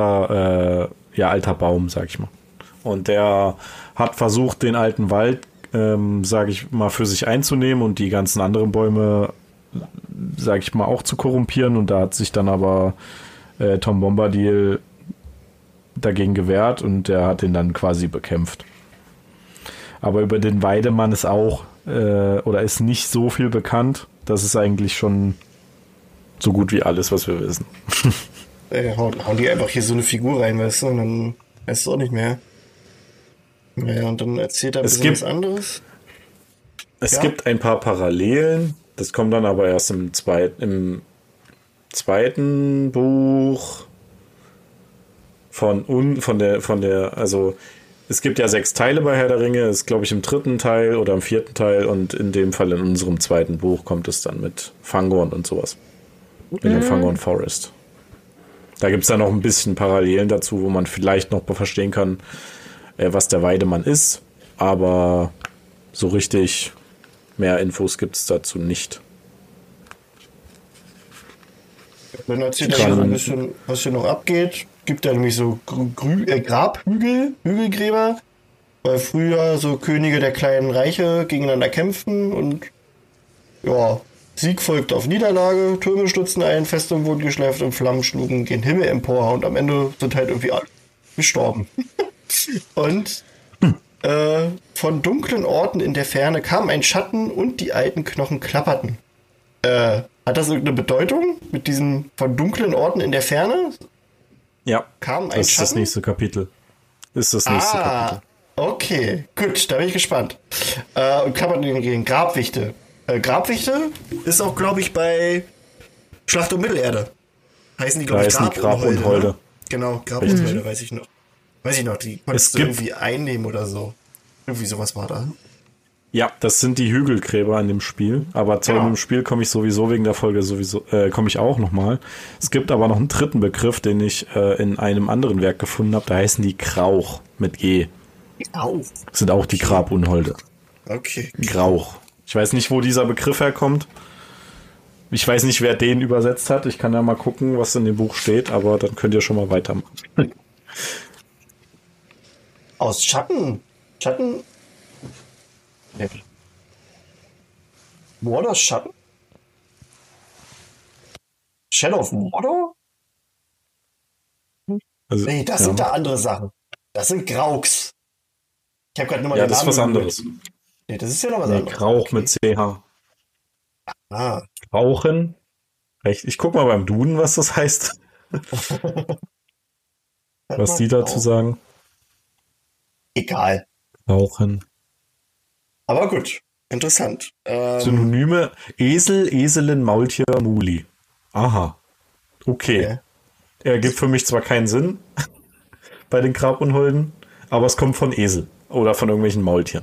korrumpierter äh, ja, alter Baum, sag ich mal. Und der hat versucht, den alten Wald äh, ähm, sage ich mal, für sich einzunehmen und die ganzen anderen Bäume, sage ich mal, auch zu korrumpieren. Und da hat sich dann aber äh, Tom Bombadil dagegen gewehrt und der hat ihn dann quasi bekämpft. Aber über den Weidemann ist auch äh, oder ist nicht so viel bekannt. Das ist eigentlich schon so gut wie alles, was wir wissen. Ey, hauen, hauen die einfach hier so eine Figur rein, weißt du, und dann weißt du auch nicht mehr. Ja, und dann erzählt er ein bisschen was anderes. Es ja. gibt ein paar Parallelen, das kommt dann aber erst im, zweit, im zweiten Buch von, un, von der, von der, also es gibt ja sechs Teile bei Herr der Ringe, ist glaube ich im dritten Teil oder im vierten Teil und in dem Fall in unserem zweiten Buch kommt es dann mit Fangorn und sowas. Mit mhm. dem Fangorn Forest. Da gibt es dann noch ein bisschen Parallelen dazu, wo man vielleicht noch verstehen kann, was der Weidemann ist, aber so richtig mehr Infos gibt es dazu nicht. Dann erzählt er ein bisschen, was hier noch abgeht. Gibt da nämlich so Grü äh, Grabhügel, Hügelgräber, weil früher so Könige der kleinen Reiche gegeneinander kämpften und ja, Sieg folgte auf Niederlage, Türme stürzten ein, Festungen wurden geschleift und Flammen schlugen gen Himmel empor und am Ende sind halt irgendwie alle gestorben. Und äh, von dunklen Orten in der Ferne kam ein Schatten und die alten Knochen klapperten. Äh, hat das irgendeine Bedeutung mit diesen von dunklen Orten in der Ferne? Ja, kam ein das ist Schatten? das nächste Kapitel. Ist das nächste ah, Kapitel. Okay, gut, da bin ich gespannt. Äh, und klapperten gegen Grabwichte. Äh, Grabwichte ist auch, glaube ich, bei Schlacht um Mittelerde. Heißen die, glaube ich, Grabunholde. Grab ne? Genau, Grabunholde, mhm. weiß ich noch. Weiß ich noch, die konntest du irgendwie einnehmen oder so. Irgendwie sowas war da. Ja, das sind die Hügelgräber in dem Spiel. Aber zu genau. dem Spiel komme ich sowieso wegen der Folge sowieso, äh, komme ich auch nochmal. Es gibt aber noch einen dritten Begriff, den ich äh, in einem anderen Werk gefunden habe. Da heißen die Grauch mit G. Grauch? Das sind auch die Grabunholde. Okay. Grauch. Ich weiß nicht, wo dieser Begriff herkommt. Ich weiß nicht, wer den übersetzt hat. Ich kann ja mal gucken, was in dem Buch steht, aber dann könnt ihr schon mal weitermachen. Aus Schatten. Schatten. Nee. Mordors Schatten? Shadow of Mordor? Also, nee, das ja. sind da andere Sachen. Das sind Grauchs. Ich habe gerade nur mal ja, den Namen. Ja, das ist was anderes. Nee, das ist ja noch was nee, anderes. Grauch okay. mit C H. Ah. Rauchen. Ich guck mal beim Duden, was das heißt. Was die dazu sagen. Egal. Rauchen. Aber gut, interessant. Ähm, Synonyme: Esel, Eselin, Maultier, Muli. Aha. Okay. okay. Ergibt für mich zwar keinen Sinn bei den Grabunholden, aber es kommt von Esel oder von irgendwelchen Maultieren.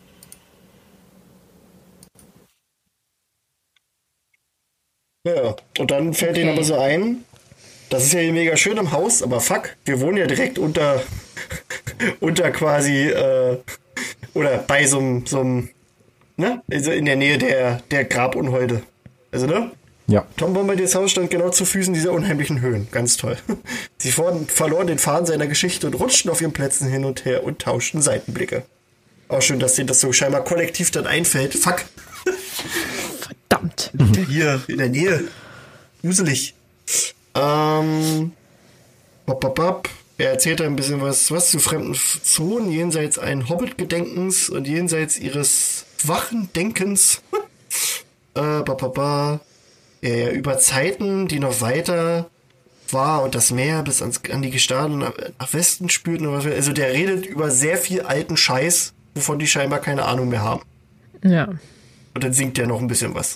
Ja, und dann fällt ihnen aber so ein, das ist ja hier mega schön im Haus, aber fuck, wir wohnen ja direkt unter, unter quasi, äh, oder bei so einem, ne, also in der Nähe der, der Grabunholde. Also, ne? Ja. Tom Bombadils Haus stand genau zu Füßen dieser unheimlichen Höhen. Ganz toll. Sie verloren den Faden seiner Geschichte und rutschten auf ihren Plätzen hin und her und tauschten Seitenblicke. Auch schön, dass denen das so scheinbar kollektiv dann einfällt. Fuck. Verdammt. Hier, in der Nähe. Gruselig. Ähm. Bop, bop, bop. Er erzählt ein bisschen was, was zu fremden Zonen, jenseits ein Hobbit-Gedenkens und jenseits ihres wachen Denkens. äh, ba, ba, ba. Ja, über Zeiten, die noch weiter war und das Meer bis ans, an die Gestade nach, nach Westen spürten. Also der redet über sehr viel alten Scheiß, wovon die scheinbar keine Ahnung mehr haben. Ja. Und dann singt er noch ein bisschen was.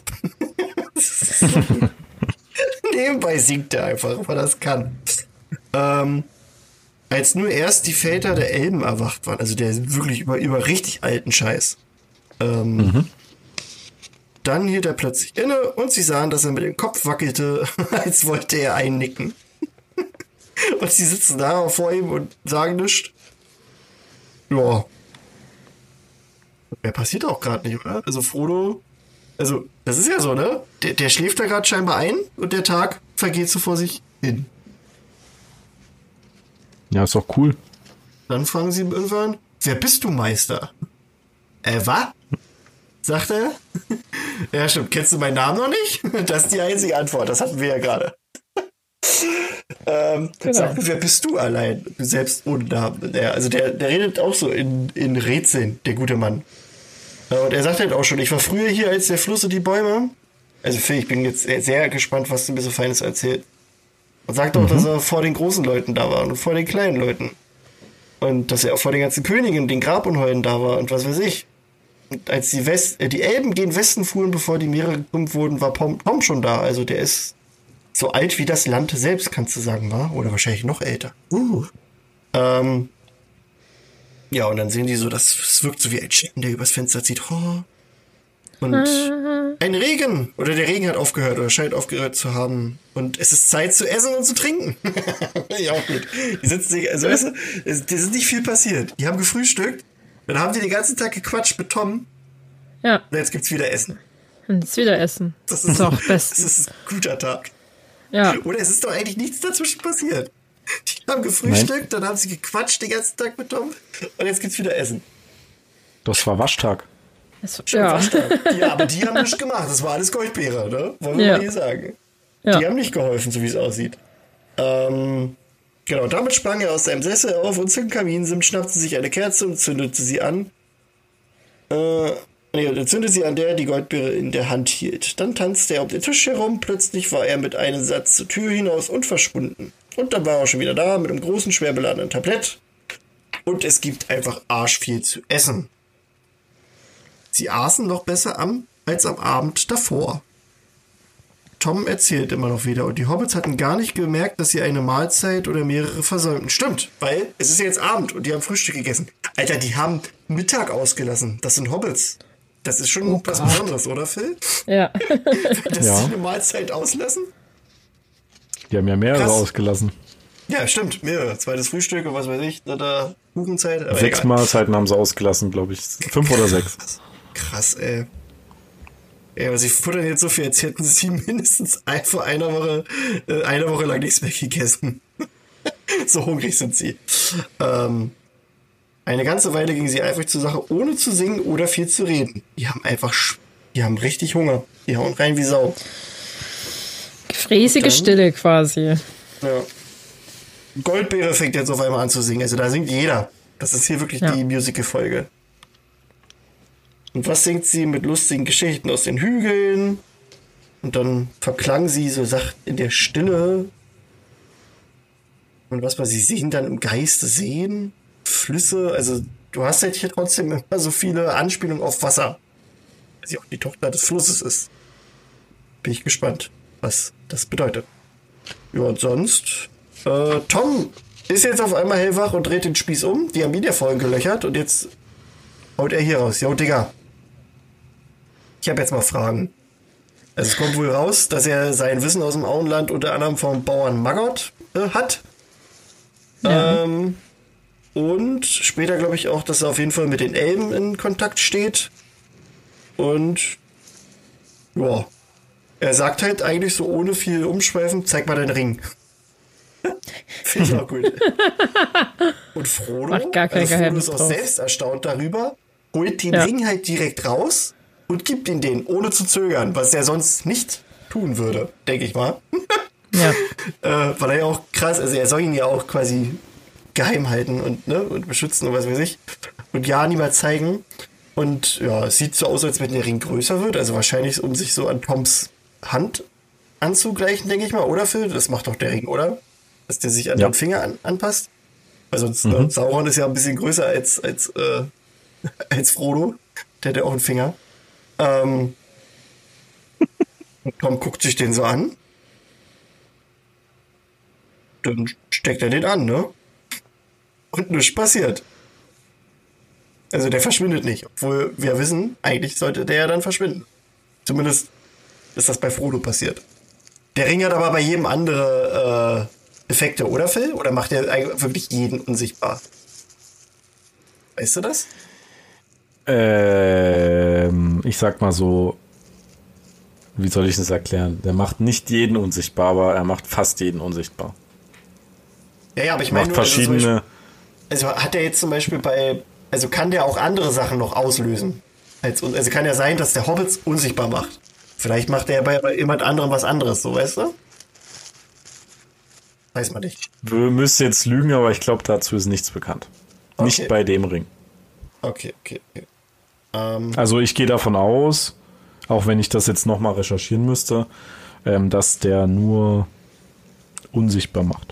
Nebenbei singt er einfach, ob er das kann. Ähm, als nur erst die Väter der Elben erwacht waren, also der wirklich über, über richtig alten Scheiß. Ähm, mhm. Dann hielt er plötzlich inne und sie sahen, dass er mit dem Kopf wackelte, als wollte er einnicken. Und sie sitzen da vor ihm und sagen nichts. Ja. Mehr passiert auch gerade nicht, oder? Also Frodo, also das ist ja so, ne? Der, der schläft da gerade scheinbar ein und der Tag vergeht so vor sich hin. Ja, ist doch cool. Dann fragen sie ihn irgendwann, wer bist du, Meister? Äh, was? Sagt er. Ja, stimmt. Kennst du meinen Namen noch nicht? Das ist die einzige Antwort. Das hatten wir ja gerade. ähm, genau. Sag mir, wer bist du allein? Selbst ohne Namen. Der, also der, der redet auch so in, in Rätseln, der gute Mann. Und er sagt halt auch schon, ich war früher hier als der Fluss und die Bäume. Also Phil, ich bin jetzt sehr gespannt, was du mir so Feines erzählt. Und sagt auch, mhm. dass er vor den großen Leuten da war und vor den kleinen Leuten. Und dass er auch vor den ganzen Königen, den Grabunholden da war und was weiß ich. Und als die, West, äh, die Elben gen Westen fuhren, bevor die Meere gepumpt wurden, war Tom, Tom schon da. Also der ist so alt wie das Land selbst, kannst du sagen, war? Oder wahrscheinlich noch älter. Uh. Ähm, ja, und dann sehen die so, das, das wirkt so wie ein Schatten, der übers Fenster zieht. Oh. Und ein Regen. Oder der Regen hat aufgehört oder scheint aufgehört zu haben. Und es ist Zeit zu essen und zu trinken. Ja, auch gut. Die sitzen sich, also weißt du, es ist nicht viel passiert. Die haben gefrühstückt. Dann haben die den ganzen Tag gequatscht mit Tom. Ja. Und jetzt gibt's wieder Essen. Und jetzt wieder Essen. Das ist doch best. Das ist ein guter Tag. Ja. Oder es ist doch eigentlich nichts dazwischen passiert. Die haben gefrühstückt, Nein. Dann haben sie gequatscht den ganzen Tag mit Tom. Und jetzt gibt's wieder Essen. Das war Waschtag. Das, ja. Waschtag. Ja, aber die haben nichts gemacht. Das war alles Goldbeere, ne? Wollen wir ja. mal hier sagen. Ja. Die haben nicht geholfen, so wie es aussieht. Ähm... Genau, damit sprang er aus seinem Sessel auf und zum Kaminsims, schnappte sich eine Kerze und zündete sie an. Äh, nee, zündete sie an, der die Goldbeere in der Hand hielt. Dann tanzte er um den Tisch herum. Plötzlich war er mit einem Satz zur Tür hinaus und verschwunden. Und dann war er schon wieder da mit einem großen, schwer beladenen Tablett. Und es gibt einfach arschviel zu essen. Sie aßen noch besser am, als am Abend davor. Tom erzählt immer noch wieder und die Hobbits hatten gar nicht gemerkt, dass sie eine Mahlzeit oder mehrere versäumten. Stimmt, weil es ist ja jetzt Abend und die haben Frühstück gegessen. Alter, die haben Mittag ausgelassen. Das sind Hobbits. Das ist schon oh was Gott. Besonderes, oder Phil? Ja. Dass ja. sie eine Mahlzeit auslassen? Die haben ja mehrere Krass. ausgelassen. Ja, stimmt, mehrere. Zweites Frühstück und was weiß ich, oder Kuchenzeit. Aber sechs egal. Mahlzeiten haben sie ausgelassen, glaube ich. Fünf oder sechs. Krass, ey. Ja, aber sie futtern jetzt so viel, als hätten sie mindestens ein, vor einer Woche, äh, eine Woche lang nichts mehr gegessen. So hungrig sind sie. Ähm, eine ganze Weile ging sie eifrig zur Sache, ohne zu singen oder viel zu reden. Die haben einfach, die haben richtig Hunger. Die hauen rein wie Sau. Fräßige Stille quasi. Ja. Goldbeere fängt jetzt auf einmal an zu singen. Also da singt jeder. Das ist hier wirklich ja. die Musical-Folge. Und was singt sie mit lustigen Geschichten aus den Hügeln? Und dann verklang sie so sacht in der Stille. Und was war sie sehen dann im Geiste sehen? Flüsse, also du hast halt hier trotzdem immer so viele Anspielungen auf Wasser. Weil sie auch die Tochter des Flusses ist. Bin ich gespannt, was das bedeutet. Ja, und sonst, äh, Tom ist jetzt auf einmal hellwach und dreht den Spieß um. Die haben ihn ja vorhin gelöchert und jetzt haut er hier raus. Jo, Digga. Ich habe jetzt mal Fragen. Also es kommt wohl raus, dass er sein Wissen aus dem Auenland unter anderem vom Bauern Maggot äh, hat. Ja. Ähm, und später glaube ich auch, dass er auf jeden Fall mit den Elben in Kontakt steht. Und ja, er sagt halt eigentlich so ohne viel Umschweifen, zeig mal deinen Ring. Finde ich auch gut. Und Frodo, Macht gar kein also Frodo ist drauf. auch selbst erstaunt darüber, holt den ja. Ring halt direkt raus und gibt ihn denen, ohne zu zögern, was er sonst nicht tun würde, denke ich mal. Ja. äh, weil er ja auch krass, also er soll ihn ja auch quasi geheim halten und, ne, und beschützen und was weiß ich. Und ja, niemals zeigen. Und ja, es sieht so aus, als wenn der Ring größer wird, also wahrscheinlich um sich so an Toms Hand anzugleichen, denke ich mal, oder Phil? Das macht doch der Ring, oder? Dass der sich an ja. den Finger an, anpasst. Weil sonst, mhm. äh, Sauron ist ja ein bisschen größer als, als, äh, als Frodo. Der hat ja auch einen Finger. Ähm, Tom guckt sich den so an. Dann steckt er den an, ne? Und nichts passiert. Also der verschwindet nicht. Obwohl wir wissen, eigentlich sollte der ja dann verschwinden. Zumindest ist das bei Frodo passiert. Der Ring hat aber bei jedem andere äh, Effekte, oder Phil? Oder macht er wirklich jeden unsichtbar? Weißt du das? Ähm, ich sag mal so, wie soll ich das erklären? Der macht nicht jeden unsichtbar, aber er macht fast jeden unsichtbar. Ja, ja, aber ich meine nur, verschiedene. Also, also hat er jetzt zum Beispiel bei, also kann der auch andere Sachen noch auslösen. Also kann ja sein, dass der Hobbits unsichtbar macht. Vielleicht macht er bei, bei jemand anderem was anderes, so weißt du? Weiß man nicht. Wir müssen jetzt lügen, aber ich glaube, dazu ist nichts bekannt. Okay. Nicht bei dem Ring. Okay, okay, okay. Ähm. Also ich gehe davon aus, auch wenn ich das jetzt nochmal recherchieren müsste, ähm, dass der nur unsichtbar macht.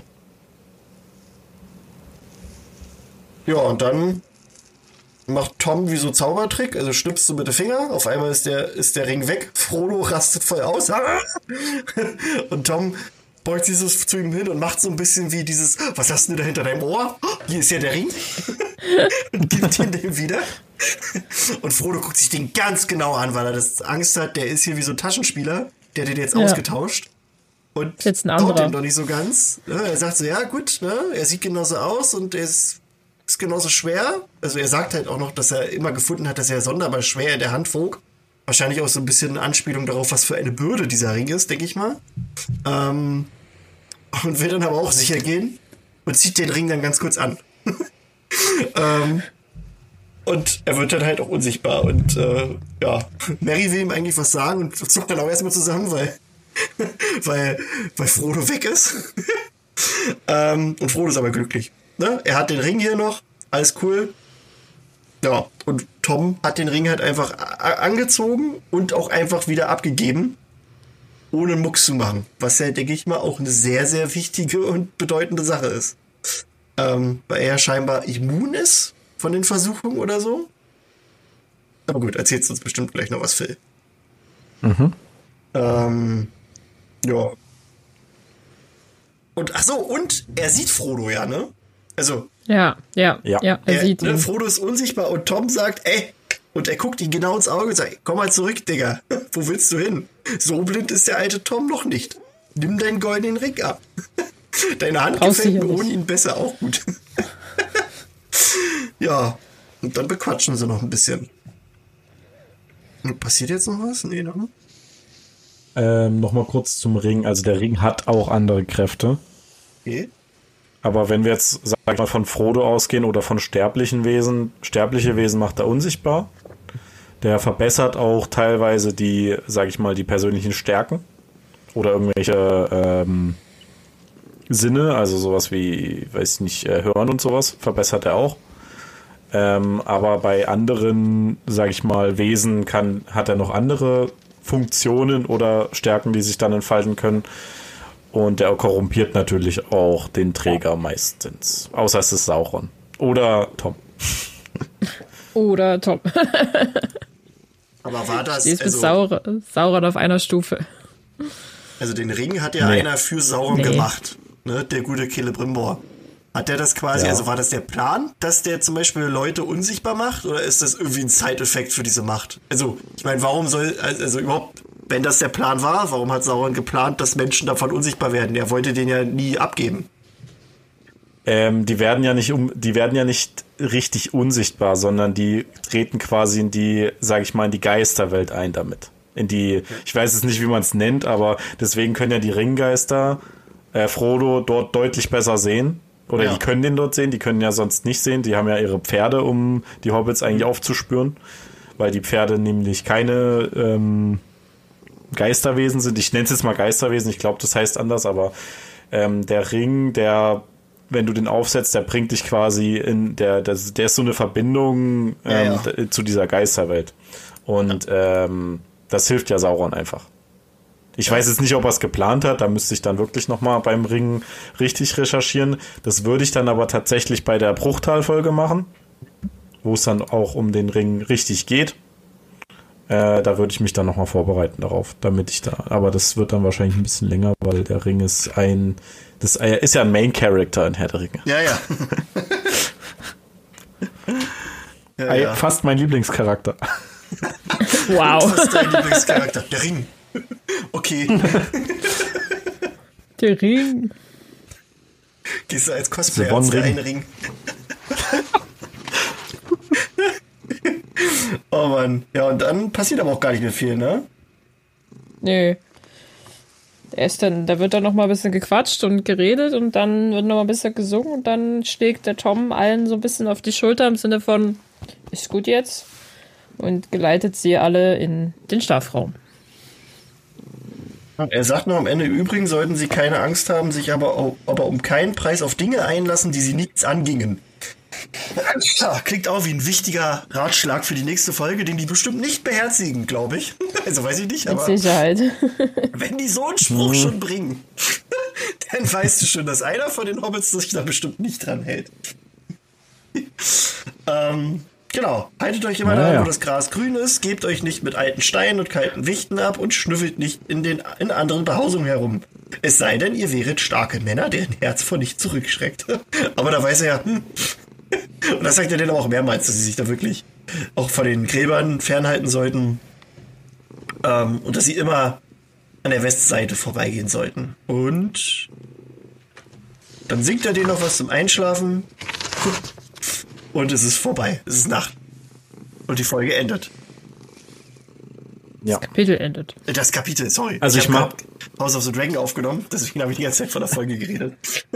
Ja, und dann macht Tom wie so Zaubertrick, also schnippst du mit den Finger, auf einmal ist der, ist der Ring weg, Frodo rastet voll aus und Tom beugt sich so zu ihm hin und macht so ein bisschen wie dieses, was hast du denn da hinter deinem Ohr? Hier ist ja der Ring. Und gibt ihn dem wieder. Und Frodo guckt sich den ganz genau an, weil er das Angst hat, der ist hier wie so ein Taschenspieler, der hat den jetzt ja. ausgetauscht. Und jetzt ein anderer. Traut den noch nicht so ganz. Er sagt so, ja gut, ne? Er sieht genauso aus und er ist, ist genauso schwer. Also er sagt halt auch noch, dass er immer gefunden hat, dass er sonderbar schwer in der Hand wog. Wahrscheinlich auch so ein bisschen eine Anspielung darauf, was für eine Bürde dieser Ring ist, denke ich mal. Ähm, und will dann aber auch sicher gehen und zieht den Ring dann ganz kurz an. ähm, und er wird dann halt auch unsichtbar. Und äh, ja, Merry will ihm eigentlich was sagen und zuckt dann auch erstmal zusammen, weil, weil, weil Frodo weg ist. ähm, und Frodo ist aber glücklich. Ne? Er hat den Ring hier noch, alles cool. Ja, und Tom hat den Ring halt einfach a- angezogen und auch einfach wieder abgegeben, ohne Mucks zu machen. Was ja, denke ich mal, auch eine sehr, sehr wichtige und bedeutende Sache ist. Ähm, weil er scheinbar immun ist von den Versuchungen oder so. Aber gut, erzählst du uns bestimmt gleich noch was, Phil. Mhm. Ähm, ja. Und, ach so, und er sieht Frodo ja, ne? Also. Ja, ja, ja, ja er, er sieht ne, ihn. Frodo ist unsichtbar und Tom sagt, ey, und er guckt ihn genau ins Auge und sagt, komm mal zurück, Digga. Wo willst du hin? So blind ist der alte Tom noch nicht. Nimm deinen goldenen Ring ab. Deine Hand Brauchst gefällt mir ohne ihn besser auch gut. Ja, und dann bequatschen sie noch ein bisschen. Passiert jetzt noch was? Nee, noch? Ähm, Nochmal kurz zum Ring. Also der Ring hat auch andere Kräfte. Okay. Aber wenn wir jetzt, sag ich mal, von Frodo ausgehen oder von sterblichen Wesen, sterbliche Wesen macht er unsichtbar. Der verbessert auch teilweise die, sag ich mal, die persönlichen Stärken oder irgendwelche ähm, Sinne, also sowas wie, weiß ich nicht, äh, Hören und sowas, verbessert er auch. Ähm, aber bei anderen, sag ich mal, Wesen kann, hat er noch andere Funktionen oder Stärken, die sich dann entfalten können. Und der korrumpiert natürlich auch den Träger meistens. Außer es ist Sauron. Oder Tom. Oder Tom. Aber war das... Die ist also, mit Sauron, Sauron auf einer Stufe. Also den Ring hat ja nee. einer für Sauron nee. gemacht. Ne? Der gute Celebrimbor. Hat der das quasi... Ja. Also war das der Plan, dass der zum Beispiel Leute unsichtbar macht? Oder ist das irgendwie ein Side-Effekt für diese Macht? Also, ich meine, warum soll... Also überhaupt... Wenn das der Plan war, warum hat Sauron geplant, dass Menschen davon unsichtbar werden? Er wollte den ja nie abgeben. Ähm, die werden ja nicht um, die werden ja nicht richtig unsichtbar, sondern die treten quasi in die, sag ich mal, in die Geisterwelt ein damit. In die, ich weiß es nicht, wie man es nennt, aber deswegen können ja die Ringgeister äh, Frodo dort deutlich besser sehen. Oder ja. die können den dort sehen, die können ja sonst nicht sehen. Die haben ja ihre Pferde, um die Hobbits eigentlich aufzuspüren. Weil die Pferde nämlich keine ähm, Geisterwesen sind. Ich nenne es jetzt mal Geisterwesen, ich glaube, das heißt anders, aber ähm, der Ring, der, wenn du den aufsetzt, der bringt dich quasi in, der, der, der ist so eine Verbindung ähm, ja, ja. zu dieser Geisterwelt. Und ja. ähm, das hilft ja Sauron einfach. Ich ja. weiß jetzt nicht, ob er es geplant hat, da müsste ich dann wirklich nochmal beim Ring richtig recherchieren. Das würde ich dann aber tatsächlich bei der Bruchtal-Folge machen, wo es dann auch um den Ring richtig geht. Äh, da würde ich mich dann nochmal vorbereiten darauf, damit ich da, aber das wird dann wahrscheinlich ein bisschen länger, weil der Ring ist ein, das ist ja ein Main Character in Herr der Ringe. Ja, ja. ja, ja. Fast mein Lieblingscharakter. Wow. Was ist dein Lieblingscharakter? Der Ring. Okay. Der Ring. Gehst du als Cosplayer als der eine Ring? Oh Mann. Ja, und dann passiert aber auch gar nicht mehr viel, ne? Nö. Der ist dann, da wird dann noch mal ein bisschen gequatscht und geredet und dann wird noch mal ein bisschen gesungen und dann schlägt der Tom allen so ein bisschen auf die Schulter im Sinne von, ist gut jetzt, und geleitet sie alle in den Schlafraum. Er sagt noch am Ende, im Übrigen sollten sie keine Angst haben, sich aber, auch, aber um keinen Preis auf Dinge einlassen, die sie nichts angingen. Ja, klingt auch wie ein wichtiger Ratschlag für die nächste Folge, den die bestimmt nicht beherzigen, glaube ich. Also weiß ich nicht, aber mit Sicherheit. Wenn die so einen Spruch mhm. schon bringen, dann weißt du schon, dass einer von den Hobbits sich da bestimmt nicht dran hält. ähm, genau, haltet euch immer naja. da, wo das Gras grün ist, gebt euch nicht mit alten Steinen und kalten Wichten ab und schnüffelt nicht in, den, in anderen Behausungen herum. Es sei denn, ihr wäret starke Männer, deren Herz vor nichts zurückschreckt. Aber da weiß er ja, hm. Und das sagt er denen auch mehrmals, dass sie sich da wirklich auch von den Gräbern fernhalten sollten. Ähm, und dass sie immer an der Westseite vorbeigehen sollten. Und dann singt er denen noch was zum Einschlafen. Und es ist vorbei. Es ist Nacht. Und die Folge endet. Ja. Das Kapitel endet. Das Kapitel, sorry. Also ich, ich habe House of the Dragon aufgenommen, deswegen habe ich die ganze Zeit von der Folge geredet.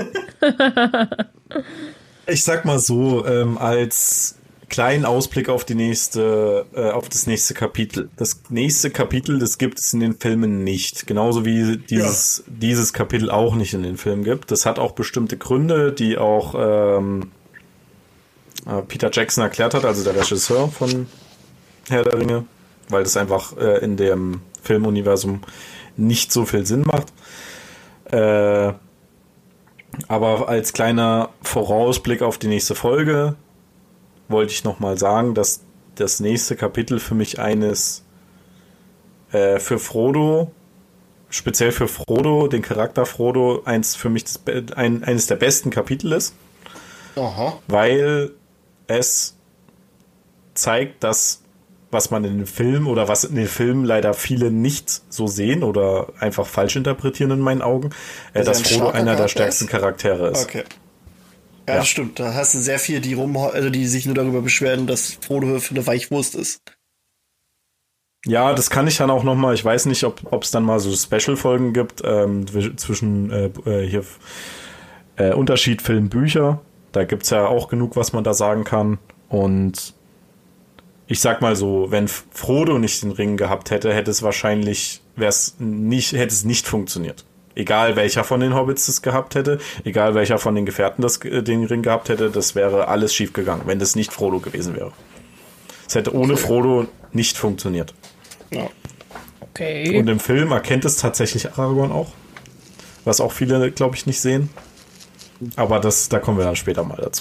Ich sag mal so, ähm, als kleinen Ausblick auf die nächste, äh, auf das nächste Kapitel. Das nächste Kapitel, das gibt es in den Filmen nicht. Genauso wie dieses, ja. dieses Kapitel auch nicht in den Filmen gibt. Das hat auch bestimmte Gründe, die auch ähm, Peter Jackson erklärt hat, also der Regisseur von Herr der Ringe, weil das einfach äh, in dem Filmuniversum nicht so viel Sinn macht. Äh, aber als kleiner Vorausblick auf die nächste Folge wollte ich nochmal sagen, dass das nächste Kapitel für mich eines äh, für Frodo, speziell für Frodo, den Charakter Frodo, eins für mich das, ein, eines der besten Kapitel ist. Aha. Weil es zeigt, dass was man in den Film oder was in den Filmen leider viele nicht so sehen oder einfach falsch interpretieren in meinen Augen, äh, dass Frodo einer der stärksten Charaktere ist. Okay. Ja, ja, das stimmt. Da hast du sehr viel, die rum, also die sich nur darüber beschweren, dass Frodo für eine Weichwurst ist. Ja, das kann ich dann auch nochmal, ich weiß nicht, ob es dann mal so Special-Folgen gibt, ähm, zwischen äh, hier äh, Unterschied Film, Bücher. Da gibt's ja auch genug, was man da sagen kann. Und ich sag mal so, wenn Frodo nicht den Ring gehabt hätte, hätte es wahrscheinlich, wär's nicht, hätte es nicht funktioniert. Egal welcher von den Hobbits das gehabt hätte, egal welcher von den Gefährten das, den Ring gehabt hätte, das wäre alles schief gegangen, wenn das nicht Frodo gewesen wäre. Es hätte ohne Frodo nicht funktioniert. Ja. Okay. Und im Film erkennt es tatsächlich Aragorn auch, was auch viele, glaube ich, nicht sehen. Aber das, da kommen wir dann später mal dazu.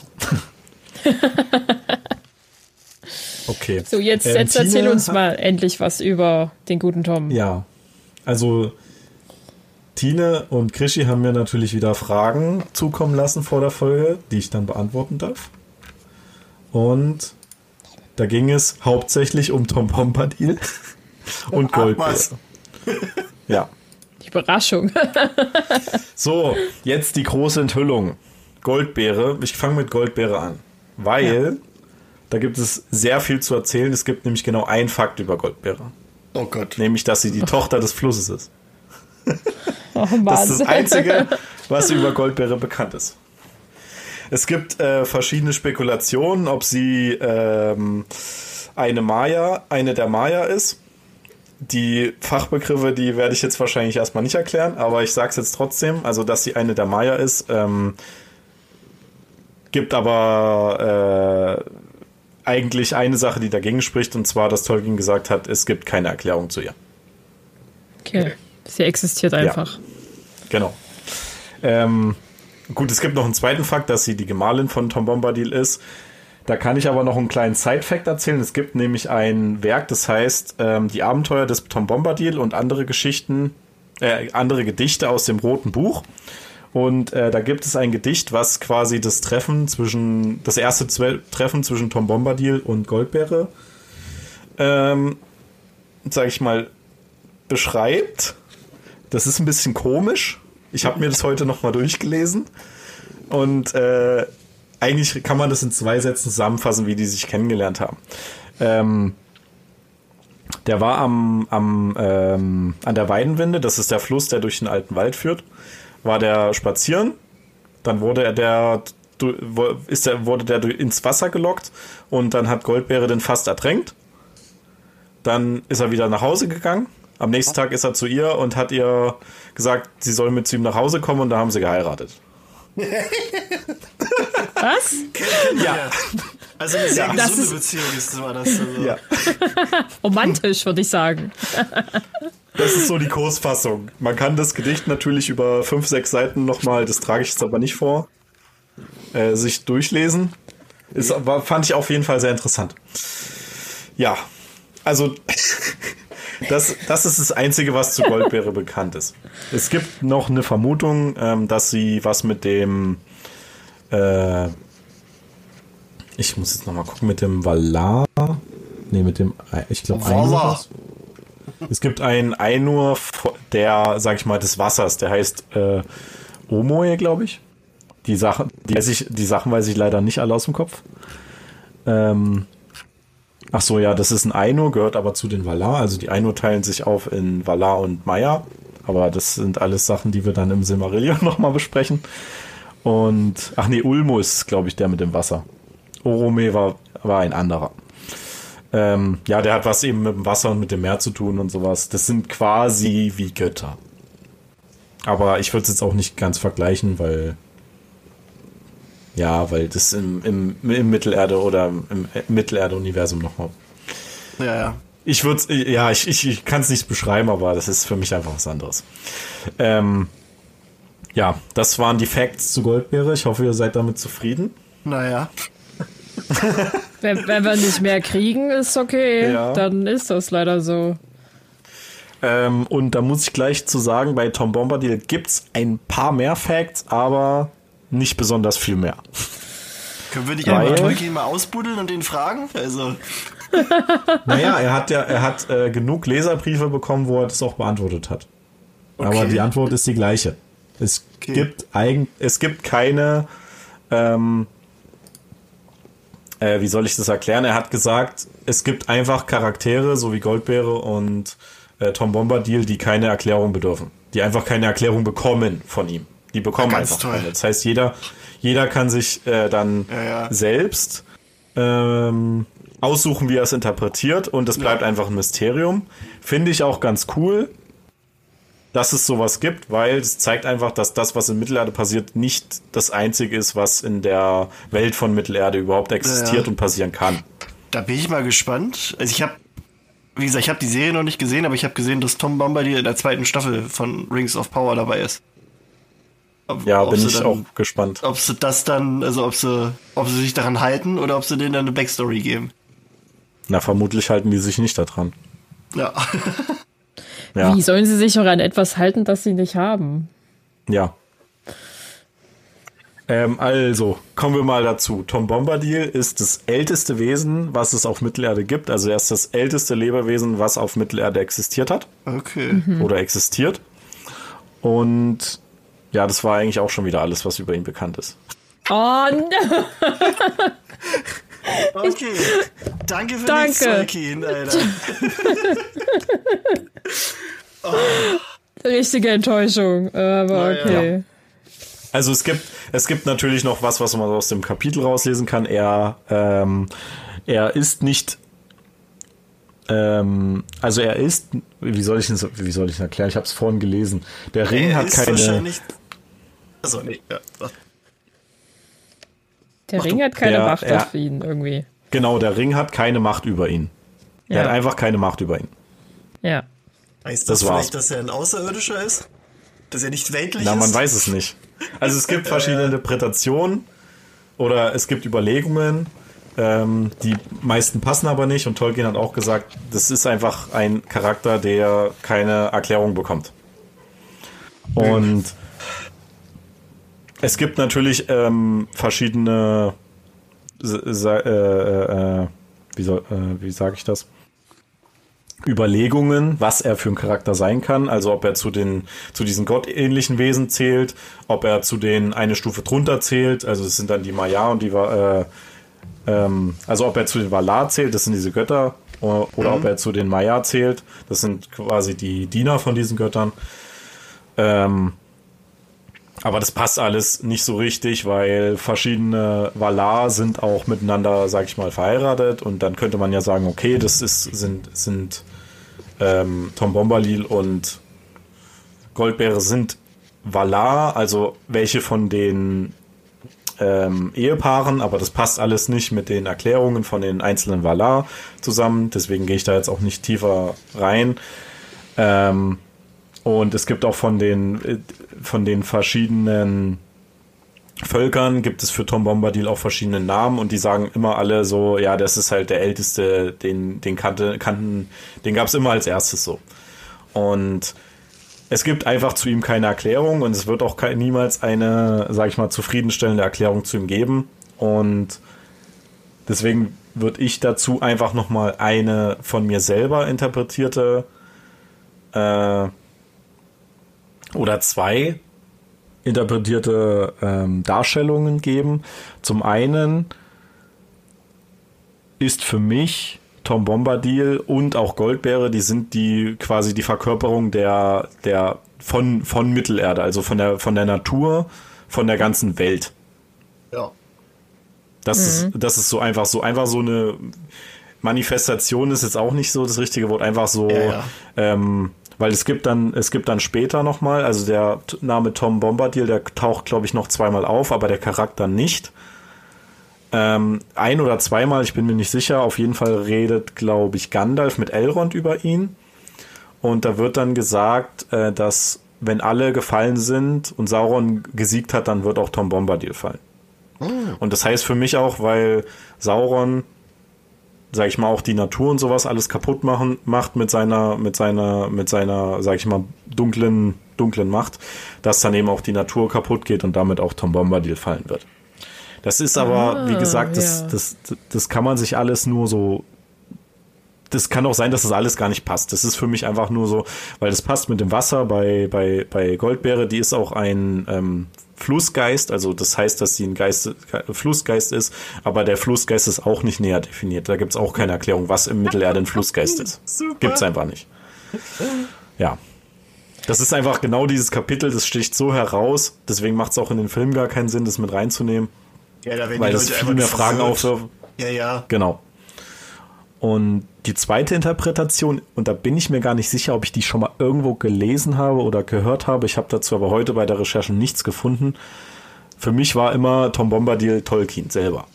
Okay. So, jetzt, ähm, jetzt erzähl Tine uns mal endlich was über den guten Tom. Ja, also Tine und Krischi haben mir natürlich wieder Fragen zukommen lassen vor der Folge, die ich dann beantworten darf. Und da ging es hauptsächlich um Tom Bombadil und Goldbeere. Ja. Die Überraschung. So, jetzt die große Enthüllung. Goldbeere, ich fange mit Goldbeere an, weil ja. da gibt es sehr viel zu erzählen. Es gibt nämlich genau einen Fakt über Goldbeere. Oh Gott. Nämlich, dass sie die Tochter des Flusses ist. Oh Mann. Das ist das Einzige, was über Goldbeere bekannt ist. Es gibt äh, verschiedene Spekulationen, ob sie ähm, eine Maya, eine der Maya ist. Die Fachbegriffe, die werde ich jetzt wahrscheinlich erstmal nicht erklären, aber ich sage es jetzt trotzdem, also dass sie eine der Maya ist, ähm, gibt aber äh, eigentlich eine Sache, die dagegen spricht, und zwar, dass Tolkien gesagt hat, es gibt keine Erklärung zu ihr. Okay, sie existiert einfach. Ja, genau. Ähm, gut, es gibt noch einen zweiten Fakt, dass sie die Gemahlin von Tom Bombadil ist. Da kann ich aber noch einen kleinen Side-Fact erzählen. Es gibt nämlich ein Werk, das heißt ähm, Die Abenteuer des Tom Bombadil und andere Geschichten, äh, andere Gedichte aus dem Roten Buch. Und äh, da gibt es ein Gedicht, was quasi das Treffen zwischen, das erste Zwe- Treffen zwischen Tom Bombadil und Goldbeere, ähm, sag ich mal, beschreibt. Das ist ein bisschen komisch. Ich habe mir das heute nochmal durchgelesen. Und äh, eigentlich kann man das in zwei Sätzen zusammenfassen, wie die sich kennengelernt haben. Ähm, der war am, am ähm, an der Weidenwinde, das ist der Fluss, der durch den alten Wald führt, war der spazieren, dann wurde er der, ist der, wurde der ins Wasser gelockt und dann hat Goldbeere den fast ertränkt. Dann ist er wieder nach Hause gegangen. Am nächsten Tag ist er zu ihr und hat ihr gesagt, sie soll mit zu ihm nach Hause kommen und da haben sie geheiratet. Was? Ja. Also eine sehr ja, gesunde ist, Beziehung ist war das. Also. Ja. Romantisch, würde ich sagen. Das ist so die Kurzfassung. Man kann das Gedicht natürlich über fünf, sechs Seiten nochmal, das trage ich jetzt aber nicht vor, äh, sich durchlesen. Ist, aber fand ich auf jeden Fall sehr interessant. Ja, also das, das ist das Einzige, was zu Goldbeere bekannt ist. Es gibt noch eine Vermutung, ähm, dass sie was mit dem äh, ich muss jetzt nochmal gucken, mit dem Valar. Nee, mit dem, ich glaube, Ainur. Es gibt einen Ainur, der, sag ich mal, des Wassers, der heißt äh, Omoe, glaube ich. Die Sachen, die, weiß ich, die Sachen weiß ich leider nicht alle aus dem Kopf. Ähm, ach so, ja, das ist ein Ainur, gehört aber zu den Valar. Also die Ainur teilen sich auf in Valar und Maya. Aber das sind alles Sachen, die wir dann im Silmarillion nochmal besprechen. Und, ach nee, Ulmo ist, glaube ich, der mit dem Wasser. Orome war, war ein anderer. Ähm, ja, der hat was eben mit dem Wasser und mit dem Meer zu tun und sowas. Das sind quasi wie Götter. Aber ich würde es jetzt auch nicht ganz vergleichen, weil ja, weil das im, im, im Mittelerde oder im Mittelerde-Universum nochmal. Ja, ja. Ich würde ja, ich, ich, ich kann es nicht beschreiben, aber das ist für mich einfach was anderes. Ähm, ja, das waren die Facts zu Goldbeere. Ich hoffe, ihr seid damit zufrieden. Naja. wenn, wenn wir nicht mehr kriegen, ist okay. Ja. Dann ist das leider so. Ähm, und da muss ich gleich zu sagen, bei Tom Bombadil gibt's ein paar mehr Facts, aber nicht besonders viel mehr. Können wir nicht einfach Tolkien mal ausbuddeln und ihn fragen? Also. Naja, er hat ja, er hat äh, genug Leserbriefe bekommen, wo er das auch beantwortet hat. Okay. Aber die Antwort ist die gleiche. Es okay. gibt eigen, es gibt keine ähm, Äh, wie soll ich das erklären? Er hat gesagt, es gibt einfach Charaktere, so wie Goldbeere und äh, Tom Bombadil, die keine Erklärung bedürfen. Die einfach keine Erklärung bekommen von ihm. Die bekommen ja, einfach keine. Das heißt, jeder, jeder kann sich äh, dann ja, ja. selbst ähm, aussuchen, wie er es interpretiert und es bleibt ja. einfach ein Mysterium. Finde ich auch ganz cool, dass es sowas gibt, weil es zeigt einfach, dass das, was in Mittelerde passiert, nicht das Einzige ist, was in der Welt von Mittelerde überhaupt existiert ja. und passieren kann. Da bin ich mal gespannt. Also ich habe, wie gesagt, ich habe die Serie noch nicht gesehen, aber ich habe gesehen, dass Tom Bombadil in der zweiten Staffel von Rings of Power dabei ist. Ob, ja, bin ich dann, auch gespannt. Ob sie das dann, also ob sie, ob sie sich daran halten oder ob sie denen dann eine Backstory geben. Na, vermutlich halten die sich nicht daran. Ja. Ja. Wie sollen sie sich auch an etwas halten, das sie nicht haben? Ja. Ähm, also, kommen wir mal dazu. Tom Bombadil ist das älteste Wesen, was es auf Mittelerde gibt. Also er ist das älteste Lebewesen, was auf Mittelerde existiert hat. Okay. Mhm. Oder existiert. Und ja, das war eigentlich auch schon wieder alles, was über ihn bekannt ist. Oh, no. Okay. Danke für Danke. nichts, Tolkien, Alter. Oh. Richtige Enttäuschung, aber okay. Ja. Also es gibt, es gibt natürlich noch was, was man aus dem Kapitel rauslesen kann. Er, ähm, er ist nicht, ähm, also er ist, wie soll ich das, wie soll ich das erklären? Ich habe es vorhin gelesen. Der Ring er hat keine. Wahrscheinlich, also nee, ja. Der Mach Ring du. hat keine der, Macht er, auf ihn irgendwie. Genau, der Ring hat keine Macht über ihn. Ja. Er hat einfach keine Macht über ihn. Ja. Heißt das, das vielleicht, dass er ein Außerirdischer ist? Dass er nicht weltlich Na, ist? Na, man weiß es nicht. Also es gibt verschiedene Interpretationen oder es gibt Überlegungen. Ähm, die meisten passen aber nicht und Tolkien hat auch gesagt, das ist einfach ein Charakter, der keine Erklärung bekommt. Und es gibt natürlich ähm, verschiedene äh, äh, wie, soll, äh, wie sage ich das? Überlegungen, was er für ein Charakter sein kann, also ob er zu den zu diesen gottähnlichen Wesen zählt, ob er zu den eine Stufe drunter zählt, also das sind dann die Maya und die äh, ähm, also ob er zu den Valar zählt, das sind diese Götter, oder, oder mhm. ob er zu den Maya zählt. Das sind quasi die Diener von diesen Göttern. Ähm, aber das passt alles nicht so richtig, weil verschiedene Valar sind auch miteinander, sag ich mal, verheiratet. Und dann könnte man ja sagen, okay, das ist, sind, sind ähm, Tom Bombadil und Goldbeere sind Valar, also welche von den ähm, Ehepaaren, aber das passt alles nicht mit den Erklärungen von den einzelnen Valar zusammen, deswegen gehe ich da jetzt auch nicht tiefer rein. Ähm, und es gibt auch von den von den verschiedenen Völkern gibt es für Tom Bombadil auch verschiedene Namen und die sagen immer alle so, ja, das ist halt der Älteste, den, den kannte, kannten, den gab es immer als erstes so. Und es gibt einfach zu ihm keine Erklärung und es wird auch kein, niemals eine, sag ich mal, zufriedenstellende Erklärung zu ihm geben. Und deswegen würde ich dazu einfach nochmal eine von mir selber interpretierte äh, oder zwei interpretierte ähm, Darstellungen geben. Zum einen ist für mich Tom Bombadil und auch Goldbeere, die sind die quasi die Verkörperung der der von von Mittelerde, also von der von der Natur, von der ganzen Welt. Ja. Das mhm. ist das ist so einfach so einfach so eine Manifestation ist jetzt auch nicht so das richtige Wort, einfach so ja, ja. Ähm, weil es gibt dann es gibt dann später nochmal, also der Name Tom Bombadil, der taucht glaube ich noch zweimal auf, aber der Charakter nicht. Ähm, ein oder zweimal, ich bin mir nicht sicher, auf jeden Fall redet, glaube ich, Gandalf mit Elrond über ihn. Und da wird dann gesagt, äh, dass wenn alle gefallen sind und Sauron gesiegt hat, dann wird auch Tom Bombadil fallen. Oh. Und das heißt für mich auch, weil Sauron, sag ich mal, auch die Natur und sowas alles kaputt machen, macht mit seiner, mit seiner, mit seiner, sag ich mal, dunklen, dunklen Macht, dass dann eben auch die Natur kaputt geht und damit auch Tom Bombadil fallen wird. Das ist aber, ah, wie gesagt, das, ja. das, das, das kann man sich alles nur so, das kann auch sein, dass das alles gar nicht passt. Das ist für mich einfach nur so, weil das passt mit dem Wasser bei, bei, bei Goldbeere, die ist auch ein ähm, Flussgeist, also das heißt, dass sie ein Geist, Flussgeist ist, aber der Flussgeist ist auch nicht näher definiert. Da gibt es auch keine Erklärung, was im Mittelerde ein Flussgeist ist. Gibt es einfach nicht. Ja. Das ist einfach genau dieses Kapitel, das sticht so heraus, deswegen macht es auch in den Film gar keinen Sinn, das mit reinzunehmen. Ja, da werden weil die das Leute viel mehr Fragen aufwirft. Ja, ja. Genau. Und die zweite Interpretation, und da bin ich mir gar nicht sicher, ob ich die schon mal irgendwo gelesen habe oder gehört habe. Ich habe dazu aber heute bei der Recherche nichts gefunden. Für mich war immer Tom Bombadil Tolkien selber.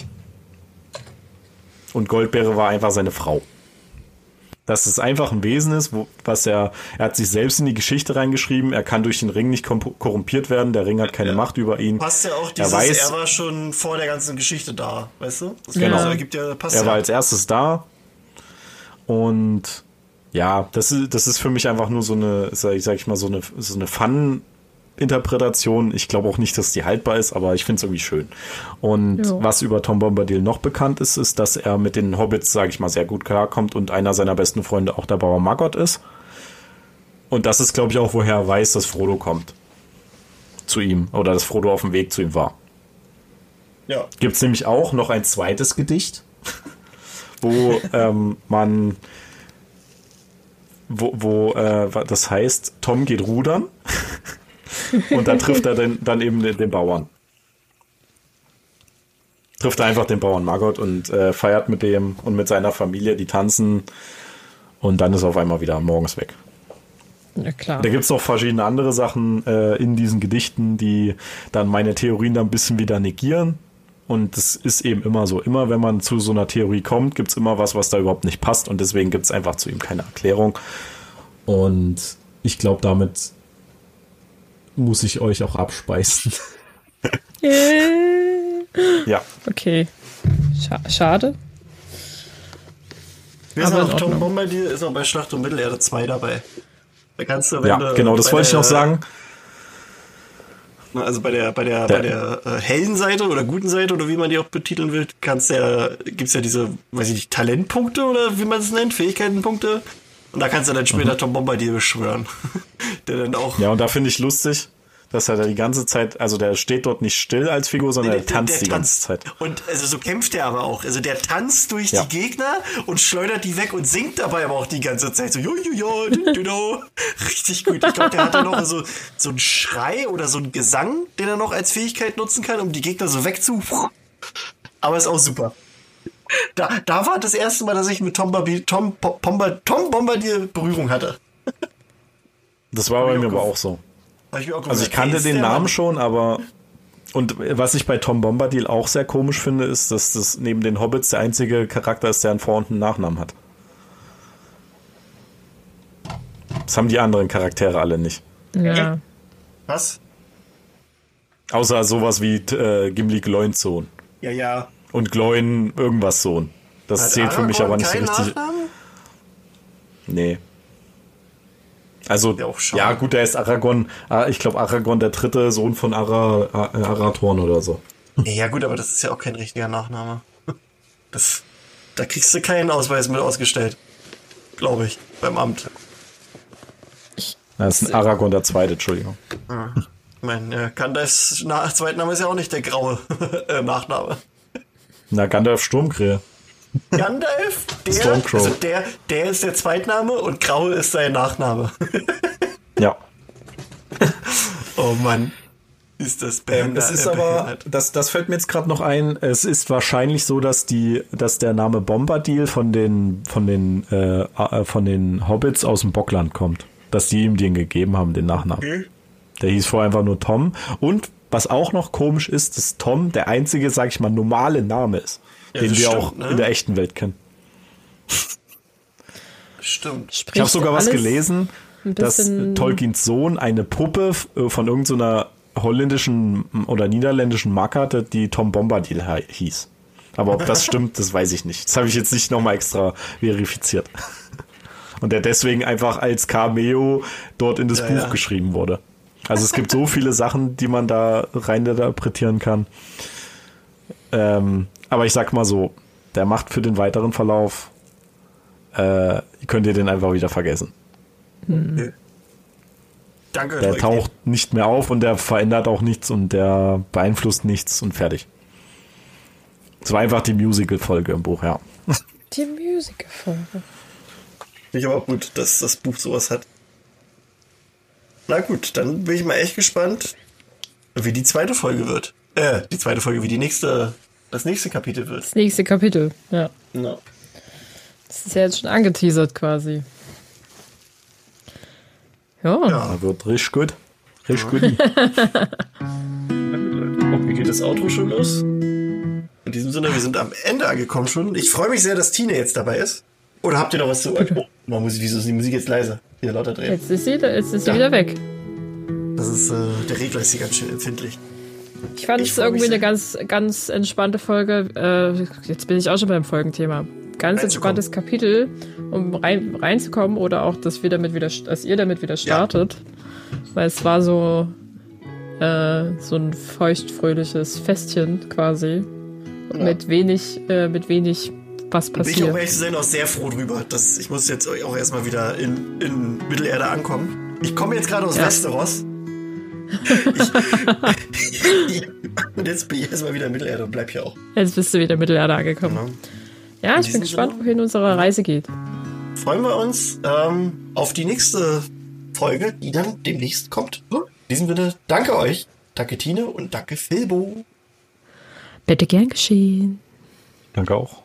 Und Goldbeere war einfach seine Frau. Dass es einfach ein Wesen ist, wo, was er, er hat sich selbst in die Geschichte reingeschrieben, er kann durch den Ring nicht korrumpiert werden, der Ring hat keine ja. Macht über ihn. Passt ja auch dieses, er, weiß, er war schon vor der ganzen Geschichte da, weißt du? Das genau. Also, ergibt ja, passt er ja. war als erstes da und ja, das ist, das ist für mich einfach nur so eine, sag ich, sag ich mal, so eine, so eine Fun- Interpretation. Ich glaube auch nicht, dass die haltbar ist, aber ich finde es irgendwie schön. Und jo. was über Tom Bombadil noch bekannt ist, ist, dass er mit den Hobbits, sage ich mal, sehr gut klarkommt und einer seiner besten Freunde auch der Bauer Maggot ist. Und das ist, glaube ich, auch, woher er weiß, dass Frodo kommt zu ihm oder dass Frodo auf dem Weg zu ihm war. Ja. Gibt es nämlich auch noch ein zweites Gedicht, wo ähm, man wo, wo äh, das heißt, Tom geht rudern. Und dann trifft er den, dann eben den, den Bauern. Trifft er einfach den Bauern Maggot und äh, feiert mit dem und mit seiner Familie, die tanzen und dann ist er auf einmal wieder morgens weg. Ja, klar. Da gibt es noch verschiedene andere Sachen äh, in diesen Gedichten, die dann meine Theorien dann ein bisschen wieder negieren. Und das ist eben immer so. Immer wenn man zu so einer Theorie kommt, gibt es immer was, was da überhaupt nicht passt und deswegen gibt es einfach zu ihm keine Erklärung. Und ich glaube, damit muss ich euch auch abspeisen. Ja. Okay. Scha- schade. Wir sind auch Tom Bombadil ist auch bei Schlacht um Mittelerde zwei dabei. Da kannst du, wenn ja, du genau, das wollte ich noch sagen. Also bei der, bei der, der, bei der äh, hellen Seite oder guten Seite oder wie man die auch betiteln will, kannst ja, gibt's ja diese, weiß ich nicht, Talentpunkte oder wie man es nennt, Fähigkeitenpunkte. Und da kannst du dann später mhm. Tom Bombadil beschwören. Der dann auch. Ja, und da finde ich lustig, dass er da die ganze Zeit, also der steht dort nicht still als Figur, sondern der, der tanzt der die tanzt. ganze Zeit. Und also so kämpft er aber auch. Also der tanzt durch ja. die Gegner und schleudert die weg und singt dabei aber auch die ganze Zeit so, jo, jo, jo, du, du. Richtig gut. Ich glaube, der hat dann noch so, so einen Schrei oder so einen Gesang, den er noch als Fähigkeit nutzen kann, um die Gegner so wegzu... Aber ist auch super. Da, da war das erste Mal, dass ich mit Tom, Barbi, Tom, Pomba, Tom Bombardier Berührung hatte. Das war bei mir aber auch so. Ich auch also ich kannte den Namen schon, aber und was ich bei Tom Bombadil auch sehr komisch finde, ist, dass das neben den Hobbits der einzige Charakter ist, der einen Vor- und einen Nachnamen hat. Das haben die anderen Charaktere alle nicht. Ja. Was? Außer sowas wie äh, Gimli Gloins Sohn. Ja, ja. Und Gloin irgendwas Sohn. Das hat zählt Aragorn für mich aber nicht so richtig. Nachnamen? Nee. Also, ja gut, der ist Aragorn, ich glaube Aragorn der dritte Sohn von Ara, Arathorn oder so. Ja gut, aber das ist ja auch kein richtiger Nachname. Das, da kriegst du keinen Ausweis mit ausgestellt. Glaube ich, beim Amt. Das ist ein Aragorn der zweite, Entschuldigung. Ja. Ich meine, Gandalfs Na- Zweitname ist ja auch nicht der graue Nachname. Na, Gandalf Sturmkrähe. Gandalf, der, also der, der ist der Zweitname und Graue ist sein Nachname. Ja. Oh Mann. Ist das ähm, Es ist aber, das, das fällt mir jetzt gerade noch ein, es ist wahrscheinlich so, dass die, dass der Name Bombadil von den, von den, äh, von den Hobbits aus dem Bockland kommt. Dass die ihm den gegeben haben, den Nachnamen. Okay. Der hieß vorher einfach nur Tom. Und was auch noch komisch ist, dass Tom der einzige, sag ich mal, normale Name ist. Ja, den wir stimmt, auch ne? in der echten Welt kennen. Stimmt. Spricht ich habe sogar was gelesen, dass Tolkiens Sohn eine Puppe von irgendeiner so holländischen oder niederländischen Marke hatte, die Tom Bombadil hieß. Aber ob das stimmt, das weiß ich nicht. Das habe ich jetzt nicht nochmal extra verifiziert. Und der deswegen einfach als Cameo dort in das ja, Buch ja. geschrieben wurde. Also es gibt so viele Sachen, die man da reininterpretieren kann. Ähm, aber ich sag mal so, der macht für den weiteren Verlauf, äh, könnt ihr den einfach wieder vergessen. Hm. Danke. Der taucht nicht mehr auf und der verändert auch nichts und der beeinflusst nichts und fertig. Es war einfach die Musical-Folge im Buch, ja. Die Musical-Folge. Finde ich aber auch gut, dass das Buch sowas hat. Na gut, dann bin ich mal echt gespannt, wie die zweite Folge wird. Äh, die zweite Folge, wie die nächste, das nächste Kapitel wird. Das nächste Kapitel, ja. No. Das ist ja jetzt schon angeteasert quasi. Ja. Ja, wird richtig gut. Richtig gut. Oh, wie geht das Outro schon los? In diesem Sinne, wir sind am Ende angekommen schon. Ich freue mich sehr, dass Tine jetzt dabei ist. Oder habt ihr noch was zu... Oh, man muss, wieso ist die Musik jetzt leiser? Wieder lauter drehen. Jetzt ist sie, jetzt ist sie ja. wieder weg. Das ist, äh, der Regler ist hier ganz schön empfindlich. Ich fand es irgendwie eine ganz, ganz entspannte Folge. Äh, jetzt bin ich auch schon beim Folgenthema. Ganz entspanntes Kapitel, um rein, reinzukommen oder auch, dass wir damit wieder, dass ihr damit wieder startet. Ja. Weil es war so, äh, so ein feuchtfröhliches Festchen quasi. Ja. Mit wenig, äh, mit wenig was passiert. Bin ich, um ehrlich zu sein, auch sehr froh drüber. Dass ich muss jetzt auch erstmal wieder in, in Mittelerde ankommen. Ich komme jetzt gerade aus ja. Westeros. ich, und jetzt bin ich erstmal wieder in Mittelerde und bleib hier auch. Jetzt bist du wieder in Mittelerde angekommen. Genau. Ja, ich bin gespannt, wohin unsere Reise geht. Freuen wir uns ähm, auf die nächste Folge, die dann demnächst kommt. In diesem Sinne, danke euch, danke Tine und danke Filbo. Bitte gern geschehen. Danke auch.